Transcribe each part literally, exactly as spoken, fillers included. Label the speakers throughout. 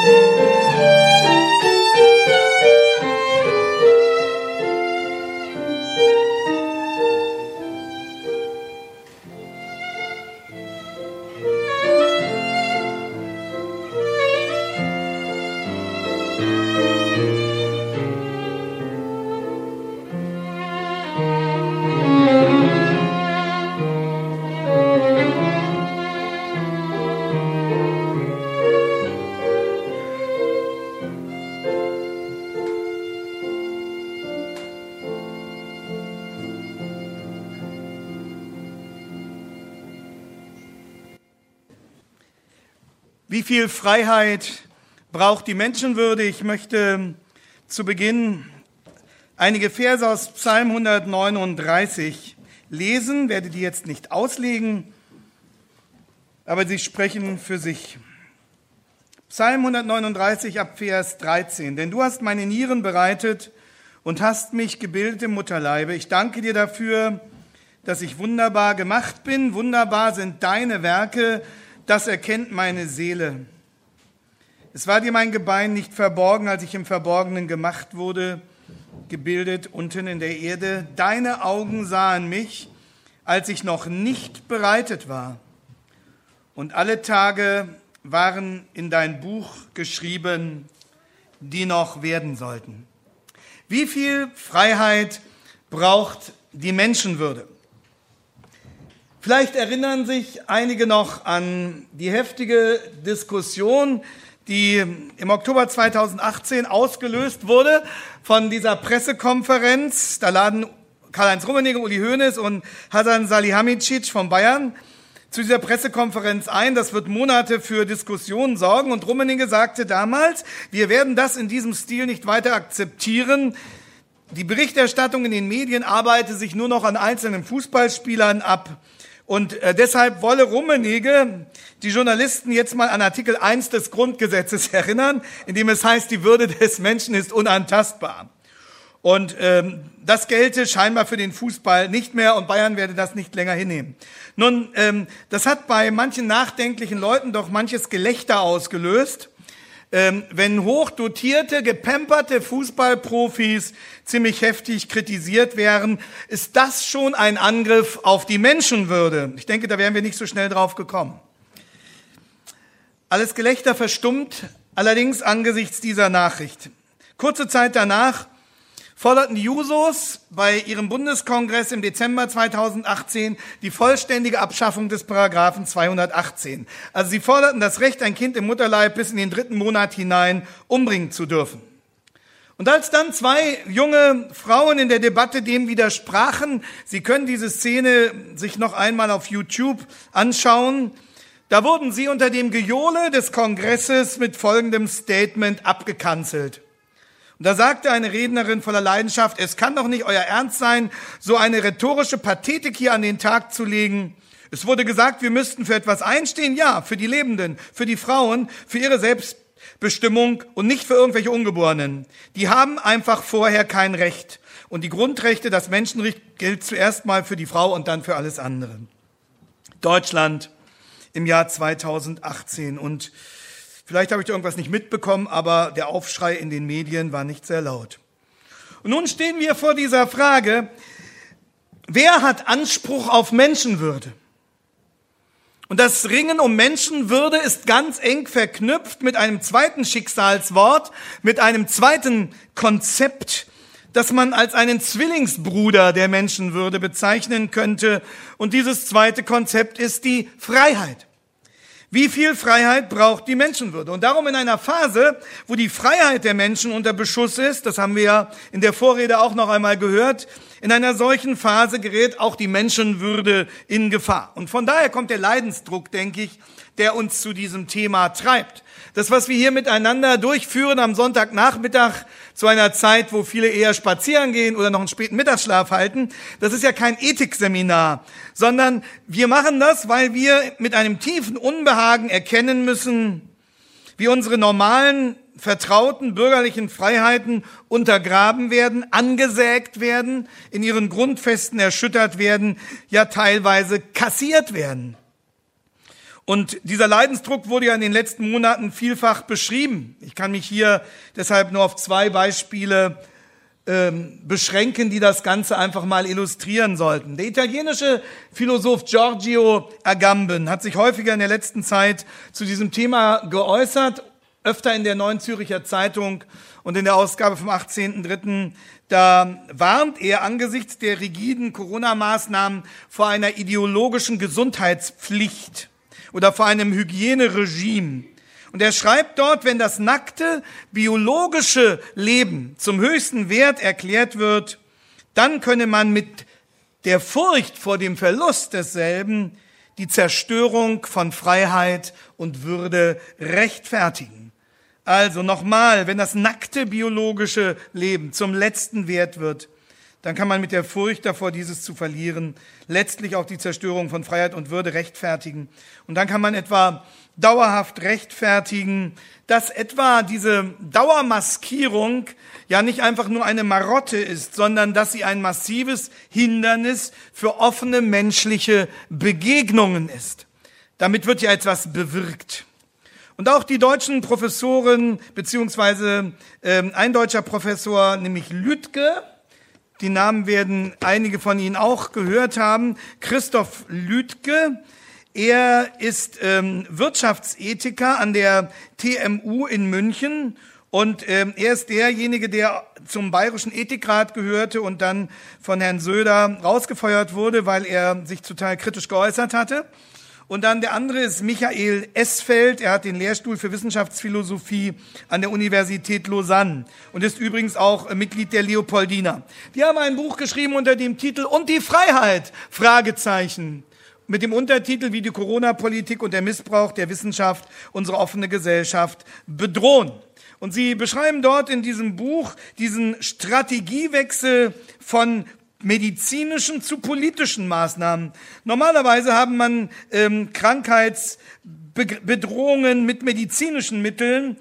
Speaker 1: Wie viel Freiheit braucht die Menschenwürde? Ich möchte zu Beginn einige Verse aus Psalm hundertneununddreißig lesen, werde die jetzt nicht auslegen, aber sie sprechen für sich. Psalm hundertneununddreißig ab Vers dreizehn. Denn du hast meine Nieren bereitet und hast mich gebildet im Mutterleibe. Ich danke dir dafür, dass ich wunderbar gemacht bin. Wunderbar sind deine Werke, das erkennt meine Seele. Es war dir mein Gebein nicht verborgen, als ich im Verborgenen gemacht wurde, gebildet unten in der Erde. Deine Augen sahen mich, als ich noch nicht bereitet war. Und alle Tage waren in dein Buch geschrieben, die noch werden sollten. Wie viel Freiheit braucht die Menschenwürde? Vielleicht erinnern sich einige noch an die heftige Diskussion, die im Oktober zweitausendachtzehn ausgelöst wurde von dieser Pressekonferenz. Da laden Karl-Heinz Rummenigge, Uli Hoeneß und Hasan Salihamidzic von Bayern zu dieser Pressekonferenz ein. Das wird Monate für Diskussionen sorgen. Und Rummenigge sagte damals, wir werden das in diesem Stil nicht weiter akzeptieren. Die Berichterstattung in den Medien arbeite sich nur noch an einzelnen Fußballspielern ab. Und äh, deshalb wolle Rummenigge die Journalisten jetzt mal an Artikel eins des Grundgesetzes erinnern, in dem es heißt, die Würde des Menschen ist unantastbar. Und ähm, das gelte scheinbar für den Fußball nicht mehr und Bayern werde das nicht länger hinnehmen. Nun, ähm, das hat bei manchen nachdenklichen Leuten doch manches Gelächter ausgelöst. Ähm, wenn hochdotierte, gepamperte Fußballprofis ziemlich heftig kritisiert wären, ist das schon ein Angriff auf die Menschenwürde. Ich denke, da wären wir nicht so schnell drauf gekommen. Alles Gelächter verstummt allerdings angesichts dieser Nachricht. Kurze Zeit danach forderten die Jusos bei ihrem Bundeskongress im Dezember zweitausendachtzehn die vollständige Abschaffung des Paragraphen zweihundertachtzehn. Also sie forderten das Recht, ein Kind im Mutterleib bis in den dritten Monat hinein umbringen zu dürfen. Und als dann zwei junge Frauen in der Debatte dem widersprachen, Sie können diese Szene sich noch einmal auf YouTube anschauen, da wurden sie unter dem Gejohle des Kongresses mit folgendem Statement abgekanzelt. Und da sagte eine Rednerin voller Leidenschaft, es kann doch nicht euer Ernst sein, so eine rhetorische Pathetik hier an den Tag zu legen. Es wurde gesagt, wir müssten für etwas einstehen, ja, für die Lebenden, für die Frauen, für ihre Selbstbestimmung und nicht für irgendwelche Ungeborenen. Die haben einfach vorher kein Recht. Und die Grundrechte, das Menschenrecht gilt zuerst mal für die Frau und dann für alles andere. Deutschland im Jahr zweitausendachtzehn und vielleicht habe ich da irgendwas nicht mitbekommen, aber der Aufschrei in den Medien war nicht sehr laut. Und nun stehen wir vor dieser Frage, wer hat Anspruch auf Menschenwürde? Und das Ringen um Menschenwürde ist ganz eng verknüpft mit einem zweiten Schicksalswort, mit einem zweiten Konzept, das man als einen Zwillingsbruder der Menschenwürde bezeichnen könnte. Und dieses zweite Konzept ist die Freiheit. Wie viel Freiheit braucht die Menschenwürde? Und darum in einer Phase, wo die Freiheit der Menschen unter Beschuss ist, das haben wir ja in der Vorrede auch noch einmal gehört, in einer solchen Phase gerät auch die Menschenwürde in Gefahr. Und von daher kommt der Leidensdruck, denke ich, der uns zu diesem Thema treibt. Das, was wir hier miteinander durchführen am Sonntagnachmittag zu einer Zeit, wo viele eher spazieren gehen oder noch einen späten Mittagsschlaf halten, das ist ja kein Ethikseminar, sondern wir machen das, weil wir mit einem tiefen Unbehagen erkennen müssen, wie unsere normalen, vertrauten bürgerlichen Freiheiten untergraben werden, angesägt werden, in ihren Grundfesten erschüttert werden, ja teilweise kassiert werden. Und dieser Leidensdruck wurde ja in den letzten Monaten vielfach beschrieben. Ich kann mich hier deshalb nur auf zwei Beispiele ähm, beschränken, die das Ganze einfach mal illustrieren sollten. Der italienische Philosoph Giorgio Agamben hat sich häufiger in der letzten Zeit zu diesem Thema geäußert, öfter in der Neuen Zürcher Zeitung und in der Ausgabe vom achtzehnten dritten Da warnt er angesichts der rigiden Corona-Maßnahmen vor einer ideologischen Gesundheitspflicht oder vor einem Hygieneregime. Und er schreibt dort, wenn das nackte, biologische Leben zum höchsten Wert erklärt wird, dann könne man mit der Furcht vor dem Verlust desselben die Zerstörung von Freiheit und Würde rechtfertigen. Also nochmal, wenn das nackte biologische Leben zum letzten Wert wird, dann kann man mit der Furcht davor, dieses zu verlieren, letztlich auch die Zerstörung von Freiheit und Würde rechtfertigen. Und dann kann man etwa dauerhaft rechtfertigen, dass etwa diese Dauermaskierung ja nicht einfach nur eine Marotte ist, sondern dass sie ein massives Hindernis für offene menschliche Begegnungen ist. Damit wird ja etwas bewirkt. Und auch die deutschen Professoren, beziehungsweise äh, ein deutscher Professor, nämlich Lüdke, die Namen werden einige von Ihnen auch gehört haben, Christoph Lüdke. Er ist ähm, Wirtschaftsethiker an der T M U in München und ähm, er ist derjenige, der zum Bayerischen Ethikrat gehörte und dann von Herrn Söder rausgefeuert wurde, weil er sich total kritisch geäußert hatte. Und dann der andere ist Michael Esfeld. Er hat den Lehrstuhl für Wissenschaftsphilosophie an der Universität Lausanne und ist übrigens auch Mitglied der Leopoldina. Die haben ein Buch geschrieben unter dem Titel Und die Freiheit? Fragezeichen. Mit dem Untertitel, wie die Corona-Politik und der Missbrauch der Wissenschaft unsere offene Gesellschaft bedrohen. Und sie beschreiben dort in diesem Buch diesen Strategiewechsel von medizinischen zu politischen Maßnahmen. Normalerweise haben man ähm, Krankheitsbedrohungen mit medizinischen Mitteln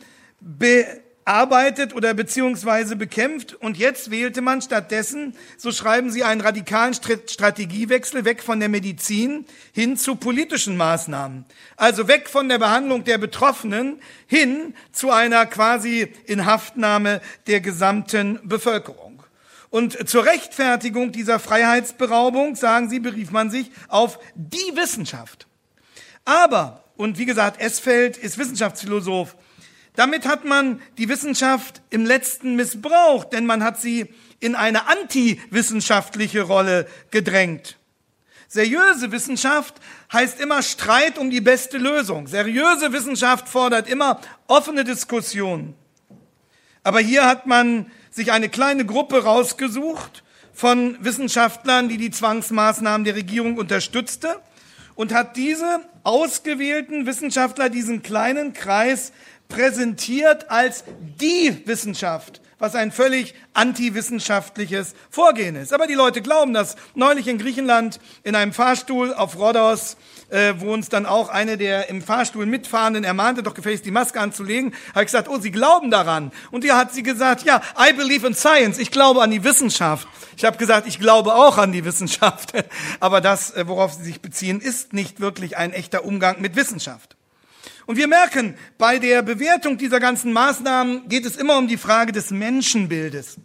Speaker 1: bearbeitet oder beziehungsweise bekämpft und jetzt wählte man stattdessen, so schreiben sie, einen radikalen Strategiewechsel weg von der Medizin hin zu politischen Maßnahmen. Also weg von der Behandlung der Betroffenen hin zu einer quasi Inhaftnahme der gesamten Bevölkerung. Und zur Rechtfertigung dieser Freiheitsberaubung, sagen sie, berief man sich auf die Wissenschaft. Aber, und wie gesagt, Esfeld ist Wissenschaftsphilosoph, damit hat man die Wissenschaft im Letzten missbraucht, denn man hat sie in eine antiwissenschaftliche Rolle gedrängt. Seriöse Wissenschaft heißt immer Streit um die beste Lösung. Seriöse Wissenschaft fordert immer offene Diskussionen. Aber hier hat man sich eine kleine Gruppe rausgesucht von Wissenschaftlern, die die Zwangsmaßnahmen der Regierung unterstützte und hat diese ausgewählten Wissenschaftler, diesen kleinen Kreis, präsentiert als die Wissenschaft, was ein völlig antiwissenschaftliches Vorgehen ist. Aber die Leute glauben das. Neulich in Griechenland in einem Fahrstuhl auf Rhodos, äh, wo uns dann auch eine der im Fahrstuhl Mitfahrenden ermahnte, doch gefälligst die Maske anzulegen, habe ich gesagt, oh, Sie glauben daran. Und hier hat sie gesagt, ja, I believe in science, ich glaube an die Wissenschaft. Ich habe gesagt, ich glaube auch an die Wissenschaft. Aber das, worauf sie sich beziehen, ist nicht wirklich ein echter Umgang mit Wissenschaft. Und wir merken, bei der Bewertung dieser ganzen Maßnahmen geht es immer um die Frage des Menschenbildes.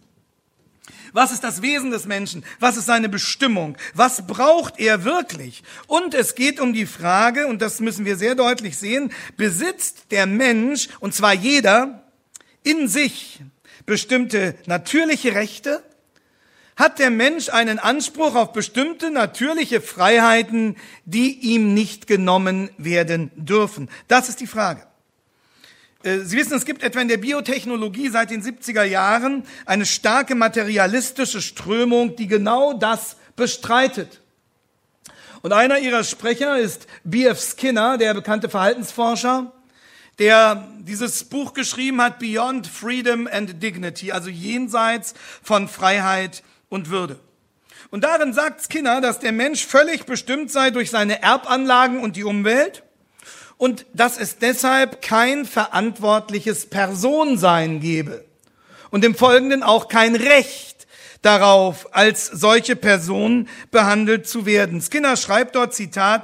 Speaker 1: Was ist das Wesen des Menschen? Was ist seine Bestimmung? Was braucht er wirklich? Und es geht um die Frage, und das müssen wir sehr deutlich sehen, besitzt der Mensch, und zwar jeder, in sich bestimmte natürliche Rechte? Hat der Mensch einen Anspruch auf bestimmte natürliche Freiheiten, die ihm nicht genommen werden dürfen? Das ist die Frage. Sie wissen, es gibt etwa in der Biotechnologie seit den siebziger Jahren eine starke materialistische Strömung, die genau das bestreitet. Und einer ihrer Sprecher ist B F Skinner, der bekannte Verhaltensforscher, der dieses Buch geschrieben hat, Beyond Freedom and Dignity, also jenseits von Freiheit und Würde. Und darin sagt Skinner, dass der Mensch völlig bestimmt sei durch seine Erbanlagen und die Umwelt und dass es deshalb kein verantwortliches Personensein gebe und im Folgenden auch kein Recht darauf, als solche Person behandelt zu werden. Skinner schreibt dort, Zitat,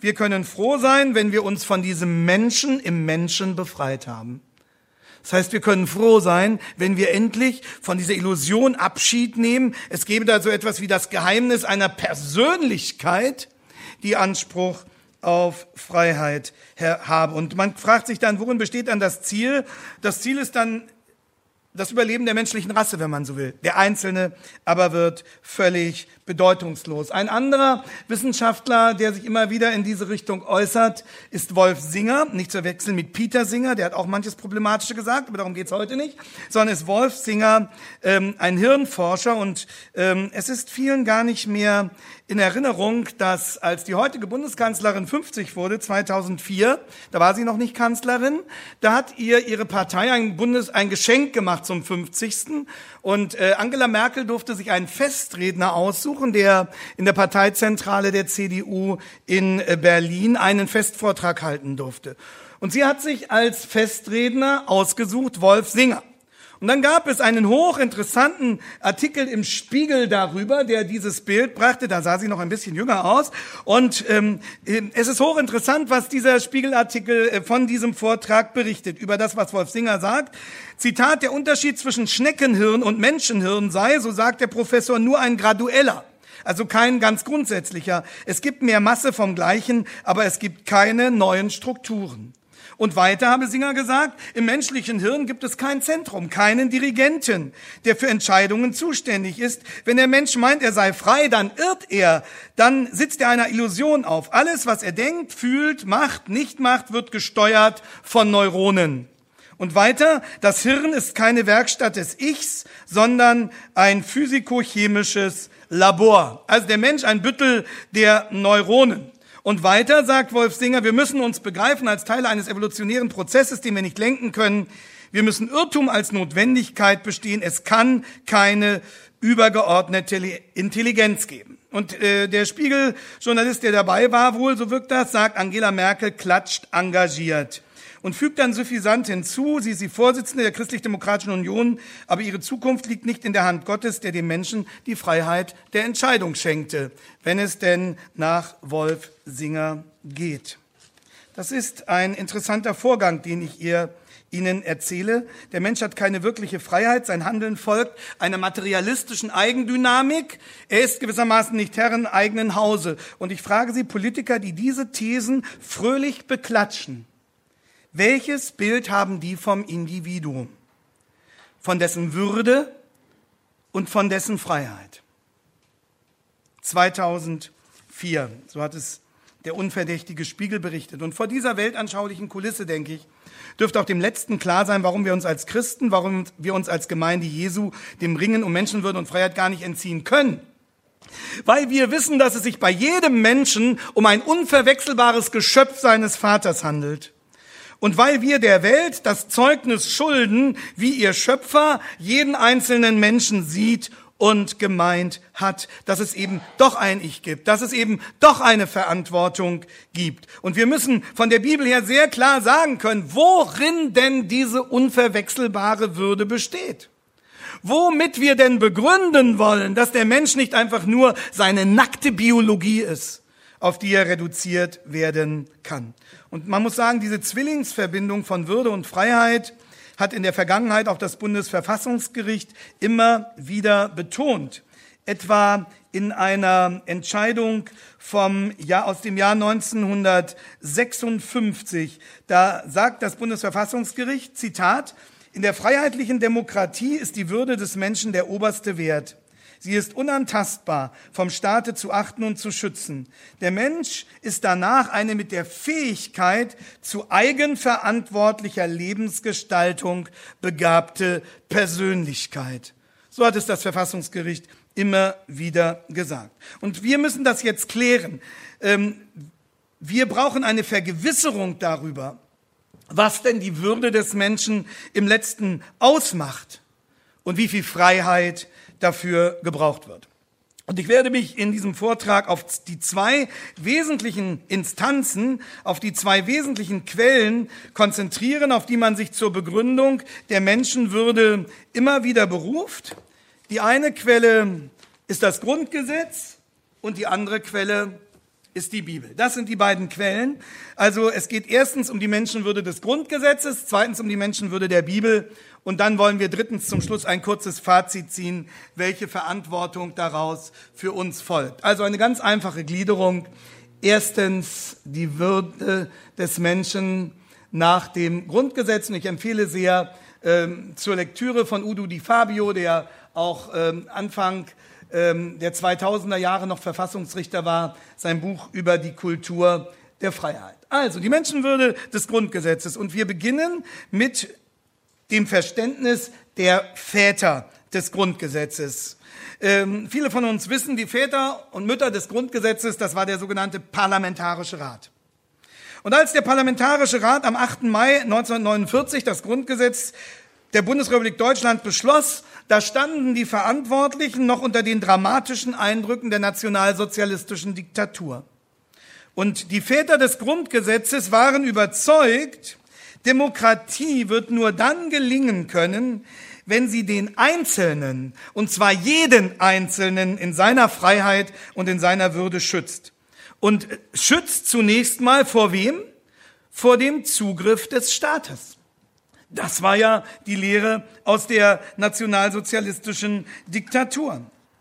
Speaker 1: Wir können froh sein, wenn wir uns von diesem Menschen im Menschen befreit haben. Das heißt, wir können froh sein, wenn wir endlich von dieser Illusion Abschied nehmen. Es gäbe da so etwas wie das Geheimnis einer Persönlichkeit, die Anspruch auf Freiheit habe. Und man fragt sich dann, worin besteht dann das Ziel? Das Ziel ist dann das Überleben der menschlichen Rasse, wenn man so will. Der Einzelne aber wird völlig bedeutungslos. Ein anderer Wissenschaftler, der sich immer wieder in diese Richtung äußert, ist Wolf Singer, nicht zu verwechseln mit Peter Singer, der hat auch manches Problematische gesagt, aber darum geht's heute nicht, sondern ist Wolf Singer ähm, ein Hirnforscher und ähm, es ist vielen gar nicht mehr in Erinnerung, dass als die heutige Bundeskanzlerin fünfzig wurde, zweitausendvier, da war sie noch nicht Kanzlerin, da hat ihr ihre Partei ein, Bundes, ein Geschenk gemacht zum fünfzigsten Und äh, Angela Merkel durfte sich einen Festredner aussuchen, der in der Parteizentrale der C D U in äh, Berlin einen Festvortrag halten durfte. Und sie hat sich als Festredner ausgesucht Wolf Singer. Und dann gab es einen hochinteressanten Artikel im Spiegel darüber, der dieses Bild brachte. Da sah sie noch ein bisschen jünger aus. Und ähm, es ist hochinteressant, was dieser Spiegelartikel von diesem Vortrag berichtet, über das, was Wolf Singer sagt. Zitat, der Unterschied zwischen Schneckenhirn und Menschenhirn sei, so sagt der Professor, nur ein gradueller. Also kein ganz grundsätzlicher. Es gibt mehr Masse vom Gleichen, aber es gibt keine neuen Strukturen. Und weiter habe Singer gesagt, im menschlichen Hirn gibt es kein Zentrum, keinen Dirigenten, der für Entscheidungen zuständig ist. Wenn der Mensch meint, er sei frei, dann irrt er, dann sitzt er einer Illusion auf. Alles, was er denkt, fühlt, macht, nicht macht, wird gesteuert von Neuronen. Und weiter, das Hirn ist keine Werkstatt des Ichs, sondern ein physikochemisches Labor. Also der Mensch ein Büttel der Neuronen. Und weiter sagt Wolf Singer, wir müssen uns begreifen als Teile eines evolutionären Prozesses, den wir nicht lenken können. Wir müssen Irrtum als Notwendigkeit bestehen. Es kann keine übergeordnete Intelligenz geben. Und äh, der Spiegel-Journalist, der dabei war, wohl, so wirkt das, sagt, Angela Merkel klatscht engagiert. Und fügt dann suffisant hinzu, sie ist die Vorsitzende der Christlich-Demokratischen Union, aber ihre Zukunft liegt nicht in der Hand Gottes, der dem Menschen die Freiheit der Entscheidung schenkte, wenn es denn nach Wolf Singer geht. Das ist ein interessanter Vorgang, den ich ihr Ihnen erzähle. Der Mensch hat keine wirkliche Freiheit, sein Handeln folgt einer materialistischen Eigendynamik. Er ist gewissermaßen nicht Herr im eigenen Hause. Und ich frage Sie, Politiker, die diese Thesen fröhlich beklatschen, welches Bild haben die vom Individuum, von dessen Würde und von dessen Freiheit? zweitausendvier, so hat es der unverdächtige Spiegel berichtet. Und vor dieser weltanschaulichen Kulisse, denke ich, dürfte auch dem Letzten klar sein, warum wir uns als Christen, warum wir uns als Gemeinde Jesu dem Ringen um Menschenwürde und Freiheit gar nicht entziehen können. Weil wir wissen, dass es sich bei jedem Menschen um ein unverwechselbares Geschöpf seines Vaters handelt. Und weil wir der Welt das Zeugnis schulden, wie ihr Schöpfer jeden einzelnen Menschen sieht und gemeint hat, dass es eben doch ein Ich gibt, dass es eben doch eine Verantwortung gibt. Und wir müssen von der Bibel her sehr klar sagen können, worin denn diese unverwechselbare Würde besteht. Womit wir denn begründen wollen, dass der Mensch nicht einfach nur seine nackte Biologie ist, auf die er reduziert werden kann. Und man muss sagen, diese Zwillingsverbindung von Würde und Freiheit hat in der Vergangenheit auch das Bundesverfassungsgericht immer wieder betont. Etwa in einer Entscheidung vom Jahr, aus dem Jahr neunzehnhundertsechsundfünfzig. Da sagt das Bundesverfassungsgericht, Zitat, in der freiheitlichen Demokratie ist die Würde des Menschen der oberste Wert. Sie ist unantastbar, vom Staate zu achten und zu schützen. Der Mensch ist danach eine mit der Fähigkeit zu eigenverantwortlicher Lebensgestaltung begabte Persönlichkeit. So hat es das Verfassungsgericht immer wieder gesagt. Und wir müssen das jetzt klären. Wir brauchen eine Vergewisserung darüber, was denn die Würde des Menschen im Letzten ausmacht und wie viel Freiheit dafür gebraucht wird. Und ich werde mich in diesem Vortrag auf die zwei wesentlichen Instanzen, auf die zwei wesentlichen Quellen konzentrieren, auf die man sich zur Begründung der Menschenwürde immer wieder beruft. Die eine Quelle ist das Grundgesetz und die andere Quelle ist die Bibel. Das sind die beiden Quellen. Also es geht erstens um die Menschenwürde des Grundgesetzes, zweitens um die Menschenwürde der Bibel und dann wollen wir drittens zum Schluss ein kurzes Fazit ziehen, welche Verantwortung daraus für uns folgt. Also eine ganz einfache Gliederung. Erstens die Würde des Menschen nach dem Grundgesetz. Und ich empfehle sehr ähm, zur Lektüre von Udo Di Fabio, der auch ähm, Anfang ähm, der zweitausender Jahre noch Verfassungsrichter war, sein Buch über die Kultur der Freiheit. Also die Menschenwürde des Grundgesetzes. Und wir beginnen mit dem Verständnis der Väter des Grundgesetzes. Ähm, viele von uns wissen, die Väter und Mütter des Grundgesetzes, das war der sogenannte Parlamentarische Rat. Und als der Parlamentarische Rat am achten Mai neunzehnhundertneunundvierzig das Grundgesetz der Bundesrepublik Deutschland beschloss, da standen die Verantwortlichen noch unter den dramatischen Eindrücken der nationalsozialistischen Diktatur. Und die Väter des Grundgesetzes waren überzeugt, Demokratie wird nur dann gelingen können, wenn sie den Einzelnen, und zwar jeden Einzelnen in seiner Freiheit und in seiner Würde schützt. Und schützt zunächst mal vor wem? Vor dem Zugriff des Staates. Das war ja die Lehre aus der nationalsozialistischen Diktatur.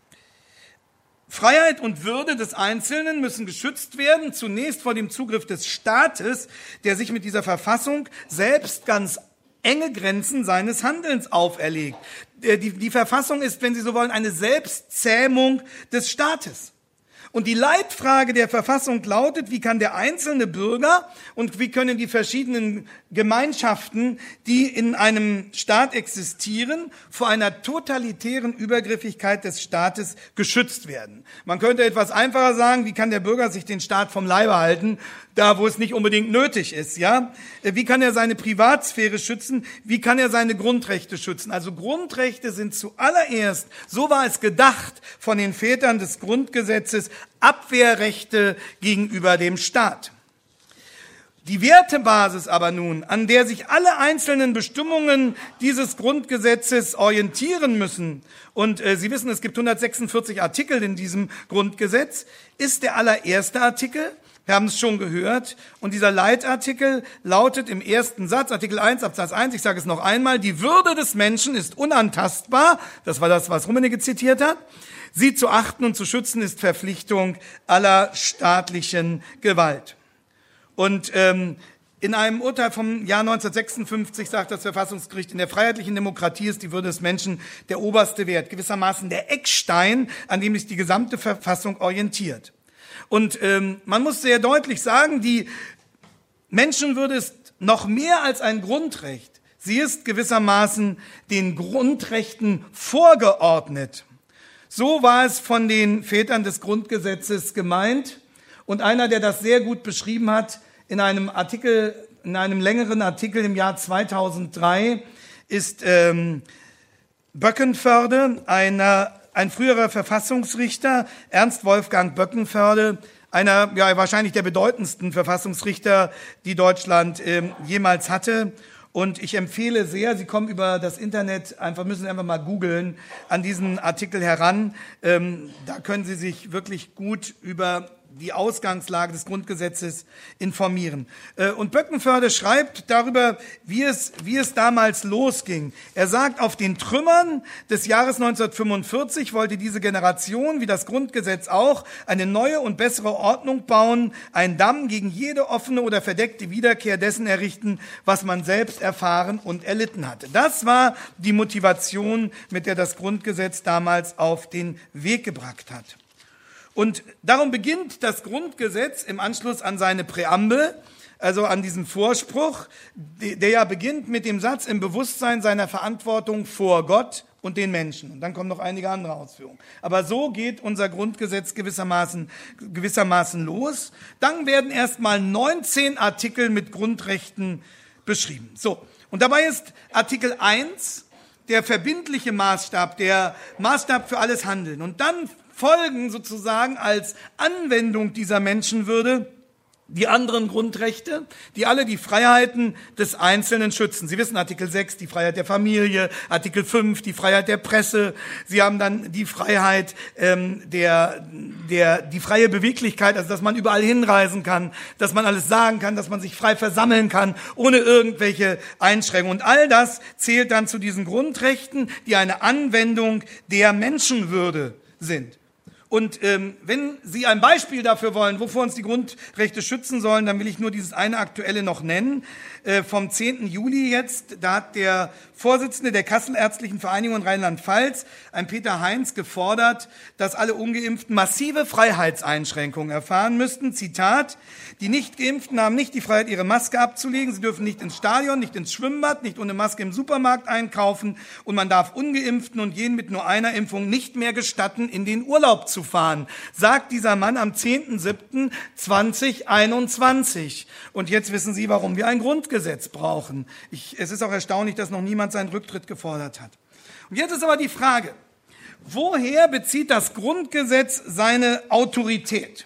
Speaker 1: Freiheit und Würde des Einzelnen müssen geschützt werden, zunächst vor dem Zugriff des Staates, der sich mit dieser Verfassung selbst ganz enge Grenzen seines Handelns auferlegt. Die, die Verfassung ist, wenn Sie so wollen, eine Selbstzähmung des Staates. Und die Leitfrage der Verfassung lautet, wie kann der einzelne Bürger und wie können die verschiedenen Gemeinschaften, die in einem Staat existieren, vor einer totalitären Übergriffigkeit des Staates geschützt werden. Man könnte etwas einfacher sagen, wie kann der Bürger sich den Staat vom Leibe halten, da wo es nicht unbedingt nötig ist, ja? Wie kann er seine Privatsphäre schützen? Wie kann er seine Grundrechte schützen? Also Grundrechte sind zuallererst, so war es gedacht von den Vätern des Grundgesetzes, Abwehrrechte gegenüber dem Staat. Die Wertebasis aber nun, an der sich alle einzelnen Bestimmungen dieses Grundgesetzes orientieren müssen, und äh, Sie wissen, es gibt hundertsechsundvierzig Artikel in diesem Grundgesetz, ist der allererste Artikel. Wir haben es schon gehört. Und dieser Leitartikel lautet im ersten Satz, Artikel eins, Absatz eins, ich sage es noch einmal, die Würde des Menschen ist unantastbar. Das war das, was Rummenigge zitiert hat. Sie zu achten und zu schützen ist Verpflichtung aller staatlichen Gewalt. Und ähm, in einem Urteil vom Jahr neunzehnhundertsechsundfünfzig sagt das Verfassungsgericht, in der freiheitlichen Demokratie ist die Würde des Menschen der oberste Wert, gewissermaßen der Eckstein, an dem sich die gesamte Verfassung orientiert. Und ähm, man muss sehr deutlich sagen, die Menschenwürde ist noch mehr als ein Grundrecht. Sie ist gewissermaßen den Grundrechten vorgeordnet. So war es von den Vätern des Grundgesetzes gemeint. Und einer, der das sehr gut beschrieben hat, in einem Artikel, in einem längeren Artikel im Jahr zweitausenddrei, ist ähm, Böckenförde, einer ein früherer Verfassungsrichter, Ernst Wolfgang Böckenförde, einer ja wahrscheinlich der bedeutendsten Verfassungsrichter, die Deutschland äh, jemals hatte. Und ich empfehle sehr, Sie kommen über das Internet, einfach müssen Sie einfach mal googeln, an diesen Artikel heran. Ähm, da können Sie sich wirklich gut über die Ausgangslage des Grundgesetzes informieren. Und Böckenförde schreibt darüber, wie es, wie es damals losging. Er sagt, auf den Trümmern des Jahres neunzehnhundertfünfundvierzig wollte diese Generation, wie das Grundgesetz auch, eine neue und bessere Ordnung bauen, einen Damm gegen jede offene oder verdeckte Wiederkehr dessen errichten, was man selbst erfahren und erlitten hatte. Das war die Motivation, mit der das Grundgesetz damals auf den Weg gebracht hat. Und darum beginnt das Grundgesetz im Anschluss an seine Präambel, also an diesen Vorspruch, der ja beginnt mit dem Satz im Bewusstsein seiner Verantwortung vor Gott und den Menschen. Und dann kommen noch einige andere Ausführungen. Aber so geht unser Grundgesetz gewissermaßen, gewissermaßen los. Dann werden erstmal neunzehn Artikel mit Grundrechten beschrieben. So. Und dabei ist Artikel eins der verbindliche Maßstab, der Maßstab für alles Handeln. Und dann folgen sozusagen als Anwendung dieser Menschenwürde die anderen Grundrechte, die alle die Freiheiten des Einzelnen schützen. Sie wissen, Artikel sechs, die Freiheit der Familie, Artikel fünf, die Freiheit der Presse. Sie haben dann die Freiheit ähm, der, der, die freie Beweglichkeit, also dass man überall hinreisen kann, dass man alles sagen kann, dass man sich frei versammeln kann, ohne irgendwelche Einschränkungen. Und all das zählt dann zu diesen Grundrechten, die eine Anwendung der Menschenwürde sind. Und ähm, wenn Sie ein Beispiel dafür wollen, wovor uns die Grundrechte schützen sollen, dann will ich nur dieses eine aktuelle noch nennen. Äh, vom zehnten Juli jetzt, da hat der Vorsitzende der Kasselärztlichen Vereinigung in Rheinland-Pfalz, ein Peter Heinz, gefordert, dass alle Ungeimpften massive Freiheitseinschränkungen erfahren müssten. Zitat: Die Nicht-Geimpften haben nicht die Freiheit, ihre Maske abzulegen. Sie dürfen nicht ins Stadion, nicht ins Schwimmbad, nicht ohne Maske im Supermarkt einkaufen. Und man darf Ungeimpften und jenen mit nur einer Impfung nicht mehr gestatten, in den Urlaub zu fahren, sagt dieser Mann am zehnten siebten zweitausendeinundzwanzig. Und jetzt wissen Sie, warum wir ein Grundgesetz brauchen. Ich, es ist auch erstaunlich, dass noch niemand seinen Rücktritt gefordert hat. Und jetzt ist aber die Frage, woher bezieht das Grundgesetz seine Autorität?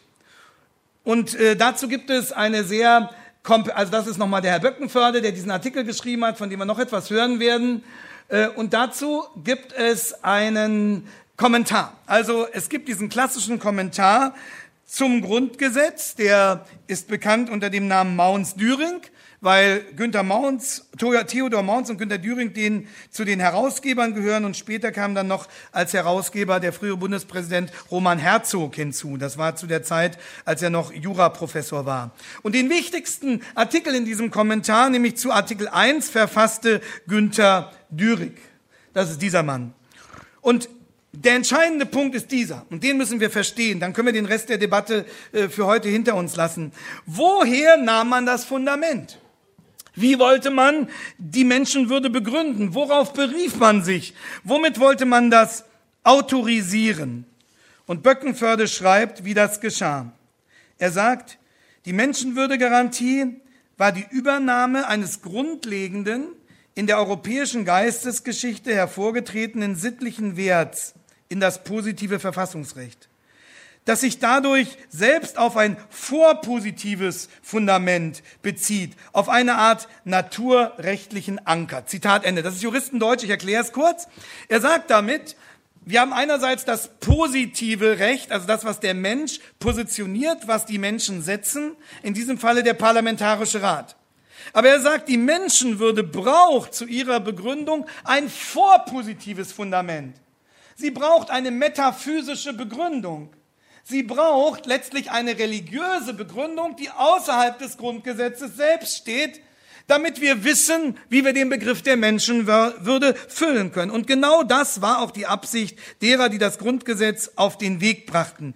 Speaker 1: Und äh, dazu gibt es eine sehr, also das ist nochmal der Herr Böckenförde, der diesen Artikel geschrieben hat, von dem wir noch etwas hören werden. Äh, und dazu gibt es einen Kommentar. Also es gibt diesen klassischen Kommentar zum Grundgesetz, der ist bekannt unter dem Namen Maunz-Düring, weil Günter Maunz, Theodor Maunz und Günter Düring den, zu den Herausgebern gehören, und später kam dann noch als Herausgeber der frühere Bundespräsident Roman Herzog hinzu. Das war zu der Zeit, als er noch Juraprofessor war. Und den wichtigsten Artikel in diesem Kommentar, nämlich zu Artikel eins, verfasste Günter Düring. Das ist dieser Mann. Und der entscheidende Punkt ist dieser, und den müssen wir verstehen, dann können wir den Rest der Debatte äh, für heute hinter uns lassen. Woher nahm man das Fundament? Wie wollte man die Menschenwürde begründen? Worauf berief man sich? Womit wollte man das autorisieren? Und Böckenförde schreibt, wie das geschah. Er sagt, die Menschenwürdegarantie war die Übernahme eines grundlegenden, in der europäischen Geistesgeschichte hervorgetretenen sittlichen Werts in das positive Verfassungsrecht, das sich dadurch selbst auf ein vorpositives Fundament bezieht, auf eine Art naturrechtlichen Anker. Zitat Ende. Das ist Juristendeutsch, ich erkläre es kurz. Er sagt damit, wir haben einerseits das positive Recht, also das, was der Mensch positioniert, was die Menschen setzen, in diesem Falle der Parlamentarische Rat. Aber er sagt, die Menschenwürde braucht zu ihrer Begründung ein vorpositives Fundament. Sie braucht eine metaphysische Begründung. Sie braucht letztlich eine religiöse Begründung, die außerhalb des Grundgesetzes selbst steht, damit wir wissen, wie wir den Begriff der Menschenwürde füllen können. Und genau das war auch die Absicht derer, die das Grundgesetz auf den Weg brachten.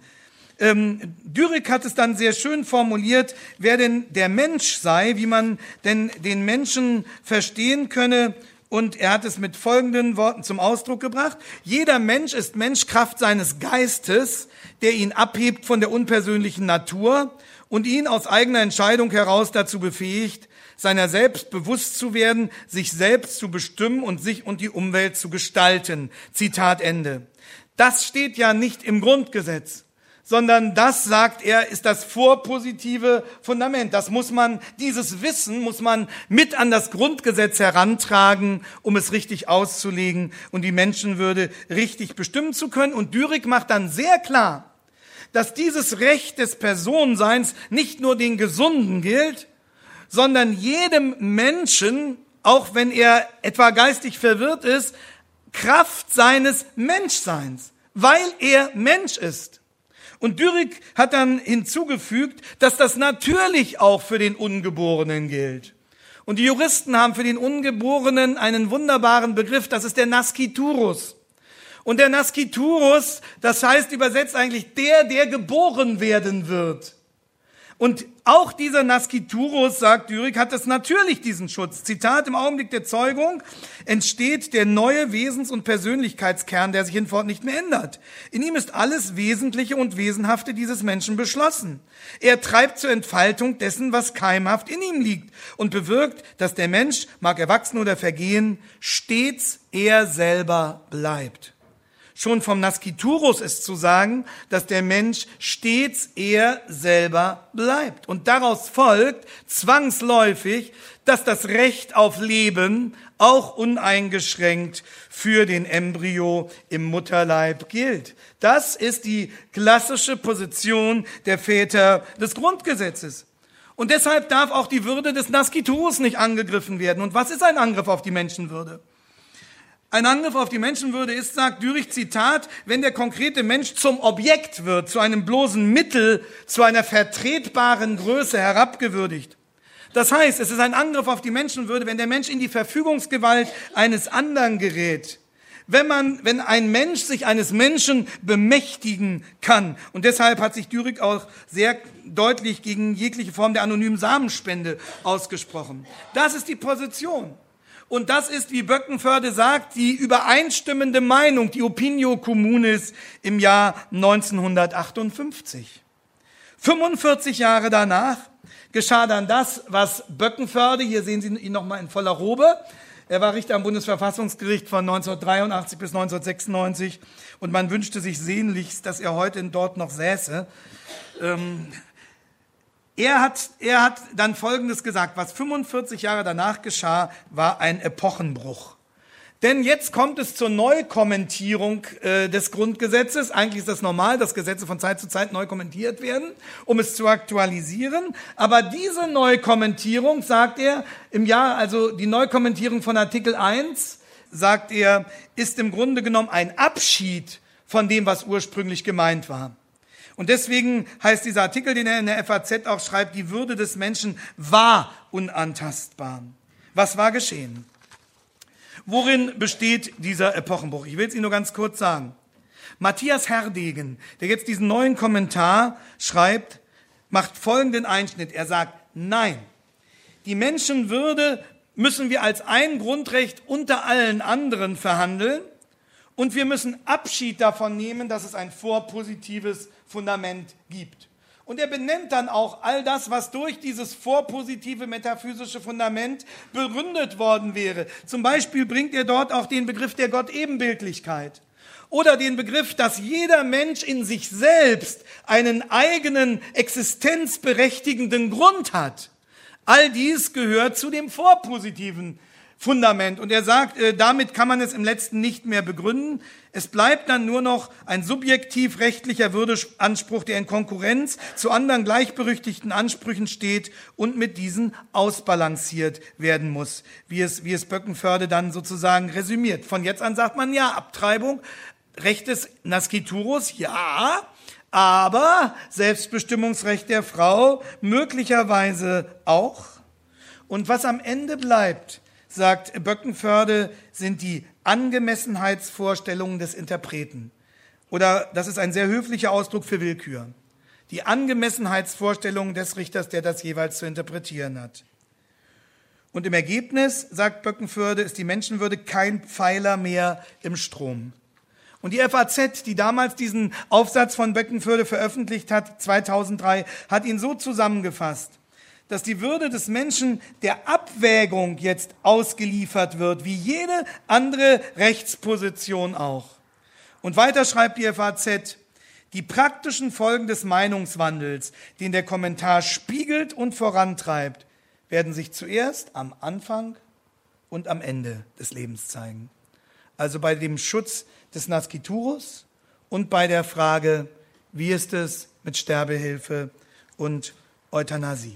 Speaker 1: Ähm, Düring hat es dann sehr schön formuliert, wer denn der Mensch sei, wie man denn den Menschen verstehen könne. Und er hat es mit folgenden Worten zum Ausdruck gebracht. Jeder Mensch ist Mensch Kraft seines Geistes, der ihn abhebt von der unpersönlichen Natur und ihn aus eigener Entscheidung heraus dazu befähigt, seiner selbst bewusst zu werden, sich selbst zu bestimmen und sich und die Umwelt zu gestalten. Zitat Ende. Das steht ja nicht im Grundgesetz, sondern das, sagt er, ist das vorpositive Fundament. Das muss man, dieses Wissen muss man mit an das Grundgesetz herantragen, um es richtig auszulegen und die Menschenwürde richtig bestimmen zu können. Und Düring macht dann sehr klar, dass dieses Recht des Personenseins nicht nur den Gesunden gilt, sondern jedem Menschen, auch wenn er etwa geistig verwirrt ist, Kraft seines Menschseins, weil er Mensch ist. Und Düring hat dann hinzugefügt, dass das natürlich auch für den Ungeborenen gilt. Und die Juristen haben für den Ungeborenen einen wunderbaren Begriff, das ist der Nasciturus. Und der Nasciturus, das heißt übersetzt eigentlich der, der geboren werden wird. Und auch dieser Nasciturus, sagt Düring, hat es natürlich diesen Schutz. Zitat, im Augenblick der Zeugung entsteht der neue Wesens- und Persönlichkeitskern, der sich hinfort nicht mehr ändert. In ihm ist alles Wesentliche und Wesenhafte dieses Menschen beschlossen. Er treibt zur Entfaltung dessen, was keimhaft in ihm liegt und bewirkt, dass der Mensch, mag erwachsen oder vergehen, stets er selber bleibt. Schon vom Nasciturus ist zu sagen, dass der Mensch stets er selber bleibt. Und daraus folgt zwangsläufig, dass das Recht auf Leben auch uneingeschränkt für den Embryo im Mutterleib gilt. Das ist die klassische Position der Väter des Grundgesetzes. Und deshalb darf auch die Würde des Nasciturus nicht angegriffen werden. Und was ist ein Angriff auf die Menschenwürde? Ein Angriff auf die Menschenwürde ist, sagt Dürich, Zitat, wenn der konkrete Mensch zum Objekt wird, zu einem bloßen Mittel, zu einer vertretbaren Größe herabgewürdigt. Das heißt, es ist ein Angriff auf die Menschenwürde, wenn der Mensch in die Verfügungsgewalt eines anderen gerät. Wenn man, wenn ein Mensch sich eines Menschen bemächtigen kann. Und deshalb hat sich Dürich auch sehr deutlich gegen jegliche Form der anonymen Samenspende ausgesprochen. Das ist die Position. Und das ist, wie Böckenförde sagt, die übereinstimmende Meinung, die Opinio Communis im Jahr neunzehnhundertachtundfünfzig. fünfundvierzig Jahre danach geschah dann das, was Böckenförde, hier sehen Sie ihn nochmal in voller Robe, er war Richter am Bundesverfassungsgericht von neunzehnhundertdreiundachtzig bis neunzehnhundertsechsundneunzig und man wünschte sich sehnlichst, dass er heute dort noch säße. Ähm, Er hat, er hat dann Folgendes gesagt: Was fünfundvierzig Jahre danach geschah, war ein Epochenbruch. Denn jetzt kommt es zur Neukommentierung äh, des Grundgesetzes. Eigentlich ist das normal, dass Gesetze von Zeit zu Zeit neu kommentiert werden, um es zu aktualisieren. Aber diese Neukommentierung, sagt er, im Jahr, also die Neukommentierung von Artikel eins, sagt er, ist im Grunde genommen ein Abschied von dem, was ursprünglich gemeint war. Und deswegen heißt dieser Artikel, den er in der F A Z auch schreibt, die Würde des Menschen war unantastbar. Was war geschehen? Worin besteht dieser Epochenbruch? Ich will es Ihnen nur ganz kurz sagen. Matthias Herdegen, der jetzt diesen neuen Kommentar schreibt, macht folgenden Einschnitt. Er sagt, nein, die Menschenwürde müssen wir als ein Grundrecht unter allen anderen verhandeln und wir müssen Abschied davon nehmen, dass es ein vorpositives Fundament gibt. Und er benennt dann auch all das, was durch dieses vorpositive metaphysische Fundament begründet worden wäre. Zum Beispiel bringt er dort auch den Begriff der Gottebenbildlichkeit oder den Begriff, dass jeder Mensch in sich selbst einen eigenen existenzberechtigenden Grund hat. All dies gehört zu dem vorpositiven Fundament. Und er sagt, äh, damit kann man es im Letzten nicht mehr begründen. Es bleibt dann nur noch ein subjektiv rechtlicher Würdeanspruch, der in Konkurrenz zu anderen gleichberechtigten Ansprüchen steht und mit diesen ausbalanciert werden muss, wie es, wie es Böckenförde dann sozusagen resümiert. Von jetzt an sagt man, ja, Abtreibung, Recht des Nasciturus, ja, aber Selbstbestimmungsrecht der Frau möglicherweise auch. Und was am Ende bleibt, sagt Böckenförde, sind die Angemessenheitsvorstellungen des Interpreten. Oder das ist ein sehr höflicher Ausdruck für Willkür. Die Angemessenheitsvorstellungen des Richters, der das jeweils zu interpretieren hat. Und im Ergebnis, sagt Böckenförde, ist die Menschenwürde kein Pfeiler mehr im Strom. Und die F A Z, die damals diesen Aufsatz von Böckenförde veröffentlicht hat, zweitausenddrei, hat ihn so zusammengefasst, dass die Würde des Menschen der Abwägung jetzt ausgeliefert wird, wie jede andere Rechtsposition auch. Und weiter schreibt die F A Z, die praktischen Folgen des Meinungswandels, den der Kommentar spiegelt und vorantreibt, werden sich zuerst am Anfang und am Ende des Lebens zeigen. Also bei dem Schutz des Nasciturus und bei der Frage, wie ist es mit Sterbehilfe und Euthanasie.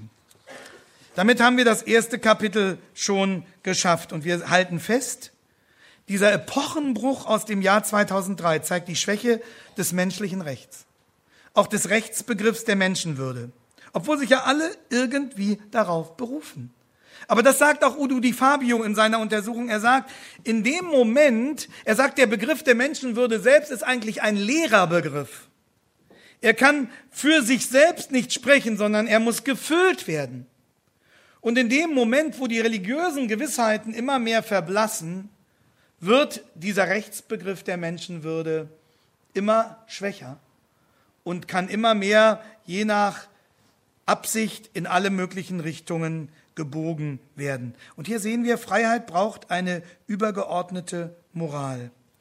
Speaker 1: Damit haben wir das erste Kapitel schon geschafft und wir halten fest, dieser Epochenbruch aus dem Jahr zweitausenddrei zeigt die Schwäche des menschlichen Rechts, auch des Rechtsbegriffs der Menschenwürde, obwohl sich ja alle irgendwie darauf berufen. Aber das sagt auch Udo Di Fabio in seiner Untersuchung. Er sagt, in dem Moment, er sagt, der Begriff der Menschenwürde selbst ist eigentlich ein leerer Begriff. Er kann für sich selbst nicht sprechen, sondern er muss gefüllt werden. Und in dem Moment, wo die religiösen Gewissheiten immer mehr verblassen, wird dieser Rechtsbegriff der Menschenwürde immer schwächer und kann immer mehr, je nach Absicht, in alle möglichen Richtungen gebogen werden. Und hier sehen wir, Freiheit braucht eine übergeordnete Moral.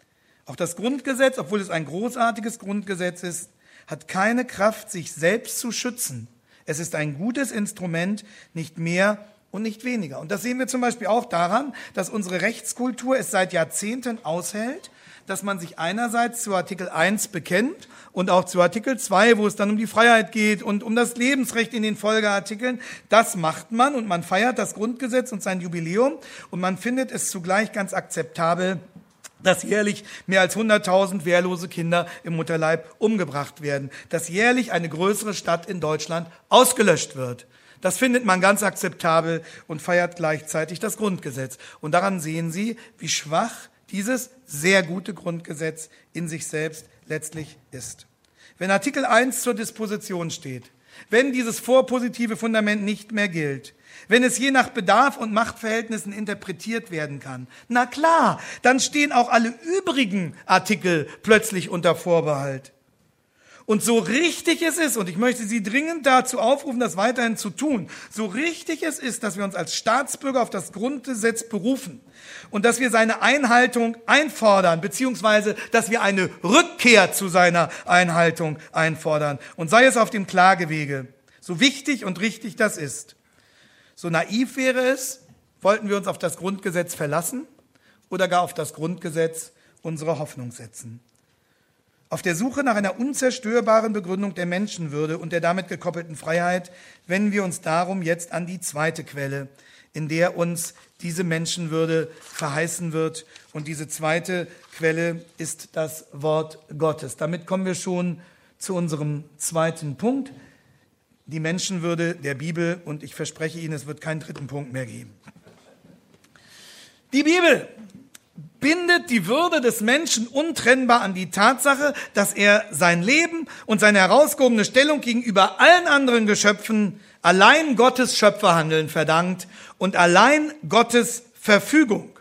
Speaker 1: Auch das Grundgesetz, obwohl es ein großartiges Grundgesetz ist, hat keine Kraft, sich selbst zu schützen. Es ist ein gutes Instrument, nicht mehr und nicht weniger. Und das sehen wir zum Beispiel auch daran, dass unsere Rechtskultur es seit Jahrzehnten aushält, dass man sich einerseits zu Artikel eins bekennt und auch zu Artikel zwei, wo es dann um die Freiheit geht und um das Lebensrecht in den Folgeartikeln. Das macht man und man feiert das Grundgesetz und sein Jubiläum und man findet es zugleich ganz akzeptabel, dass jährlich mehr als hunderttausend wehrlose Kinder im Mutterleib umgebracht werden, dass jährlich eine größere Stadt in Deutschland ausgelöscht wird. Das findet man ganz akzeptabel und feiert gleichzeitig das Grundgesetz. Und daran sehen Sie, wie schwach dieses sehr gute Grundgesetz in sich selbst letztlich ist. Wenn Artikel eins zur Disposition steht, wenn dieses vorpositive Fundament nicht mehr gilt, wenn es je nach Bedarf und Machtverhältnissen interpretiert werden kann, na klar, dann stehen auch alle übrigen Artikel plötzlich unter Vorbehalt. Und so richtig es ist, und ich möchte Sie dringend dazu aufrufen, das weiterhin zu tun, so richtig es ist, dass wir uns als Staatsbürger auf das Grundgesetz berufen und dass wir seine Einhaltung einfordern, beziehungsweise dass wir eine Rückkehr zu seiner Einhaltung einfordern. Und sei es auf dem Klagewege, so wichtig und richtig das ist. So naiv wäre es, wollten wir uns auf das Grundgesetz verlassen oder gar auf das Grundgesetz unsere Hoffnung setzen. Auf der Suche nach einer unzerstörbaren Begründung der Menschenwürde und der damit gekoppelten Freiheit wenden wir uns darum jetzt an die zweite Quelle, in der uns diese Menschenwürde verheißen wird. Und diese zweite Quelle ist das Wort Gottes. Damit kommen wir schon zu unserem zweiten Punkt, die Menschenwürde der Bibel. Und ich verspreche Ihnen, es wird keinen dritten Punkt mehr geben. Die Bibel bindet die Würde des Menschen untrennbar an die Tatsache, dass er sein Leben und seine herausgehobene Stellung gegenüber allen anderen Geschöpfen allein Gottes Schöpferhandeln verdankt und allein Gottes Verfügung.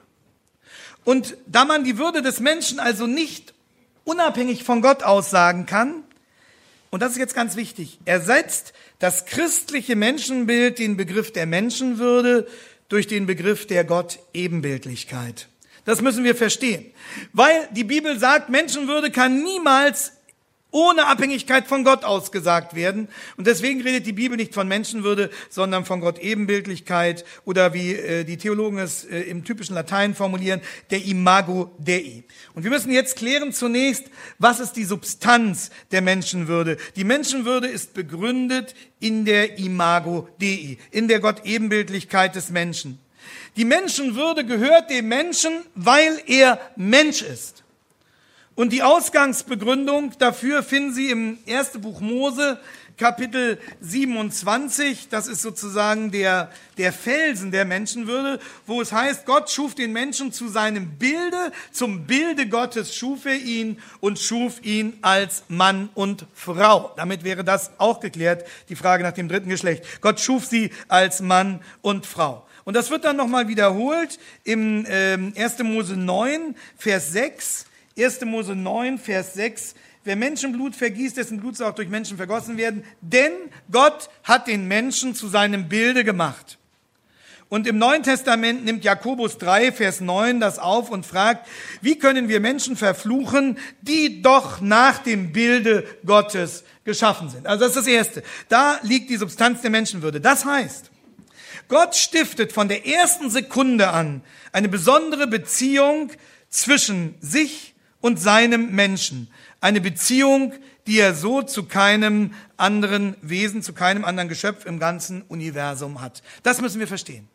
Speaker 1: Und da man die Würde des Menschen also nicht unabhängig von Gott aussagen kann, und das ist jetzt ganz wichtig, ersetzt das christliche Menschenbild den Begriff der Menschenwürde durch den Begriff der Gott-Ebenbildlichkeit. Das müssen wir verstehen, weil die Bibel sagt, Menschenwürde kann niemals ohne Abhängigkeit von Gott ausgesagt werden. Und deswegen redet die Bibel nicht von Menschenwürde, sondern von Gott-Ebenbildlichkeit oder wie äh, die Theologen es äh, im typischen Latein formulieren, der Imago Dei. Und wir müssen jetzt klären zunächst, was ist die Substanz der Menschenwürde? Die Menschenwürde ist begründet in der Imago Dei, in der Gott-Ebenbildlichkeit des Menschen. Die Menschenwürde gehört dem Menschen, weil er Mensch ist. Und die Ausgangsbegründung dafür finden Sie im ersten Buch Mose, Kapitel siebenundzwanzig. Das ist sozusagen der, der Felsen der Menschenwürde, wo es heißt, Gott schuf den Menschen zu seinem Bilde, zum Bilde Gottes schuf er ihn und schuf ihn als Mann und Frau. Damit wäre das auch geklärt, die Frage nach dem dritten Geschlecht. Gott schuf sie als Mann und Frau. Und das wird dann nochmal wiederholt im ähm, ersten Mose neun, Vers sechs. ersten Mose neun, Vers sechs. Wer Menschenblut vergießt, dessen Blut soll auch durch Menschen vergossen werden. Denn Gott hat den Menschen zu seinem Bilde gemacht. Und im Neuen Testament nimmt Jakobus drei, Vers neun das auf und fragt, wie können wir Menschen verfluchen, die doch nach dem Bilde Gottes geschaffen sind? Also das ist das Erste. Da liegt die Substanz der Menschenwürde. Das heißt, Gott stiftet von der ersten Sekunde an eine besondere Beziehung zwischen sich und seinem Menschen. Eine Beziehung, die er so zu keinem anderen Wesen, zu keinem anderen Geschöpf im ganzen Universum hat. Das müssen wir verstehen.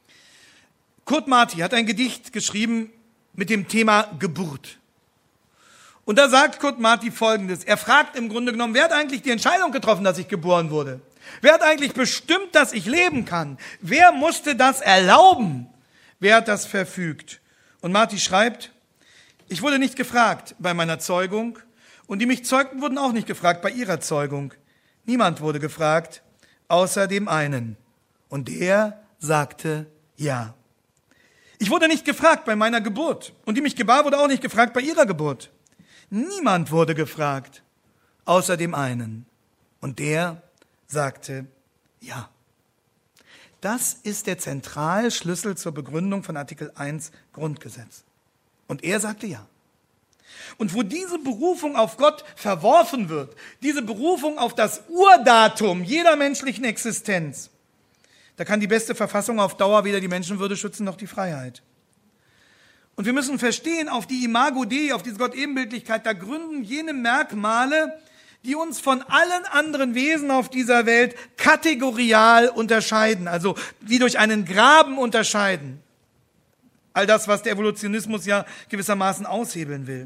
Speaker 1: Kurt Marti hat ein Gedicht geschrieben mit dem Thema Geburt. Und da sagt Kurt Marti Folgendes. Er fragt im Grunde genommen, wer hat eigentlich die Entscheidung getroffen, dass ich geboren wurde? Wer hat eigentlich bestimmt, dass ich leben kann? Wer musste das erlauben? Wer hat das verfügt? Und Marti schreibt, ich wurde nicht gefragt bei meiner Zeugung und die mich zeugten, wurden auch nicht gefragt bei ihrer Zeugung. Niemand wurde gefragt, außer dem einen. Und der sagte ja. Ich wurde nicht gefragt bei meiner Geburt und die mich gebar, wurde auch nicht gefragt bei ihrer Geburt. Niemand wurde gefragt, außer dem einen. Und der sagte ja. Das ist der zentrale Schlüssel zur Begründung von Artikel eins Grundgesetz. Und er sagte ja. Und wo diese Berufung auf Gott verworfen wird, diese Berufung auf das Urdatum jeder menschlichen Existenz, da kann die beste Verfassung auf Dauer weder die Menschenwürde schützen noch die Freiheit. Und wir müssen verstehen, auf die Imago Dei, auf diese Gottebenbildlichkeit, da gründen jene Merkmale, die uns von allen anderen Wesen auf dieser Welt kategorial unterscheiden, also wie durch einen Graben unterscheiden. All das, was der Evolutionismus ja gewissermaßen aushebeln will.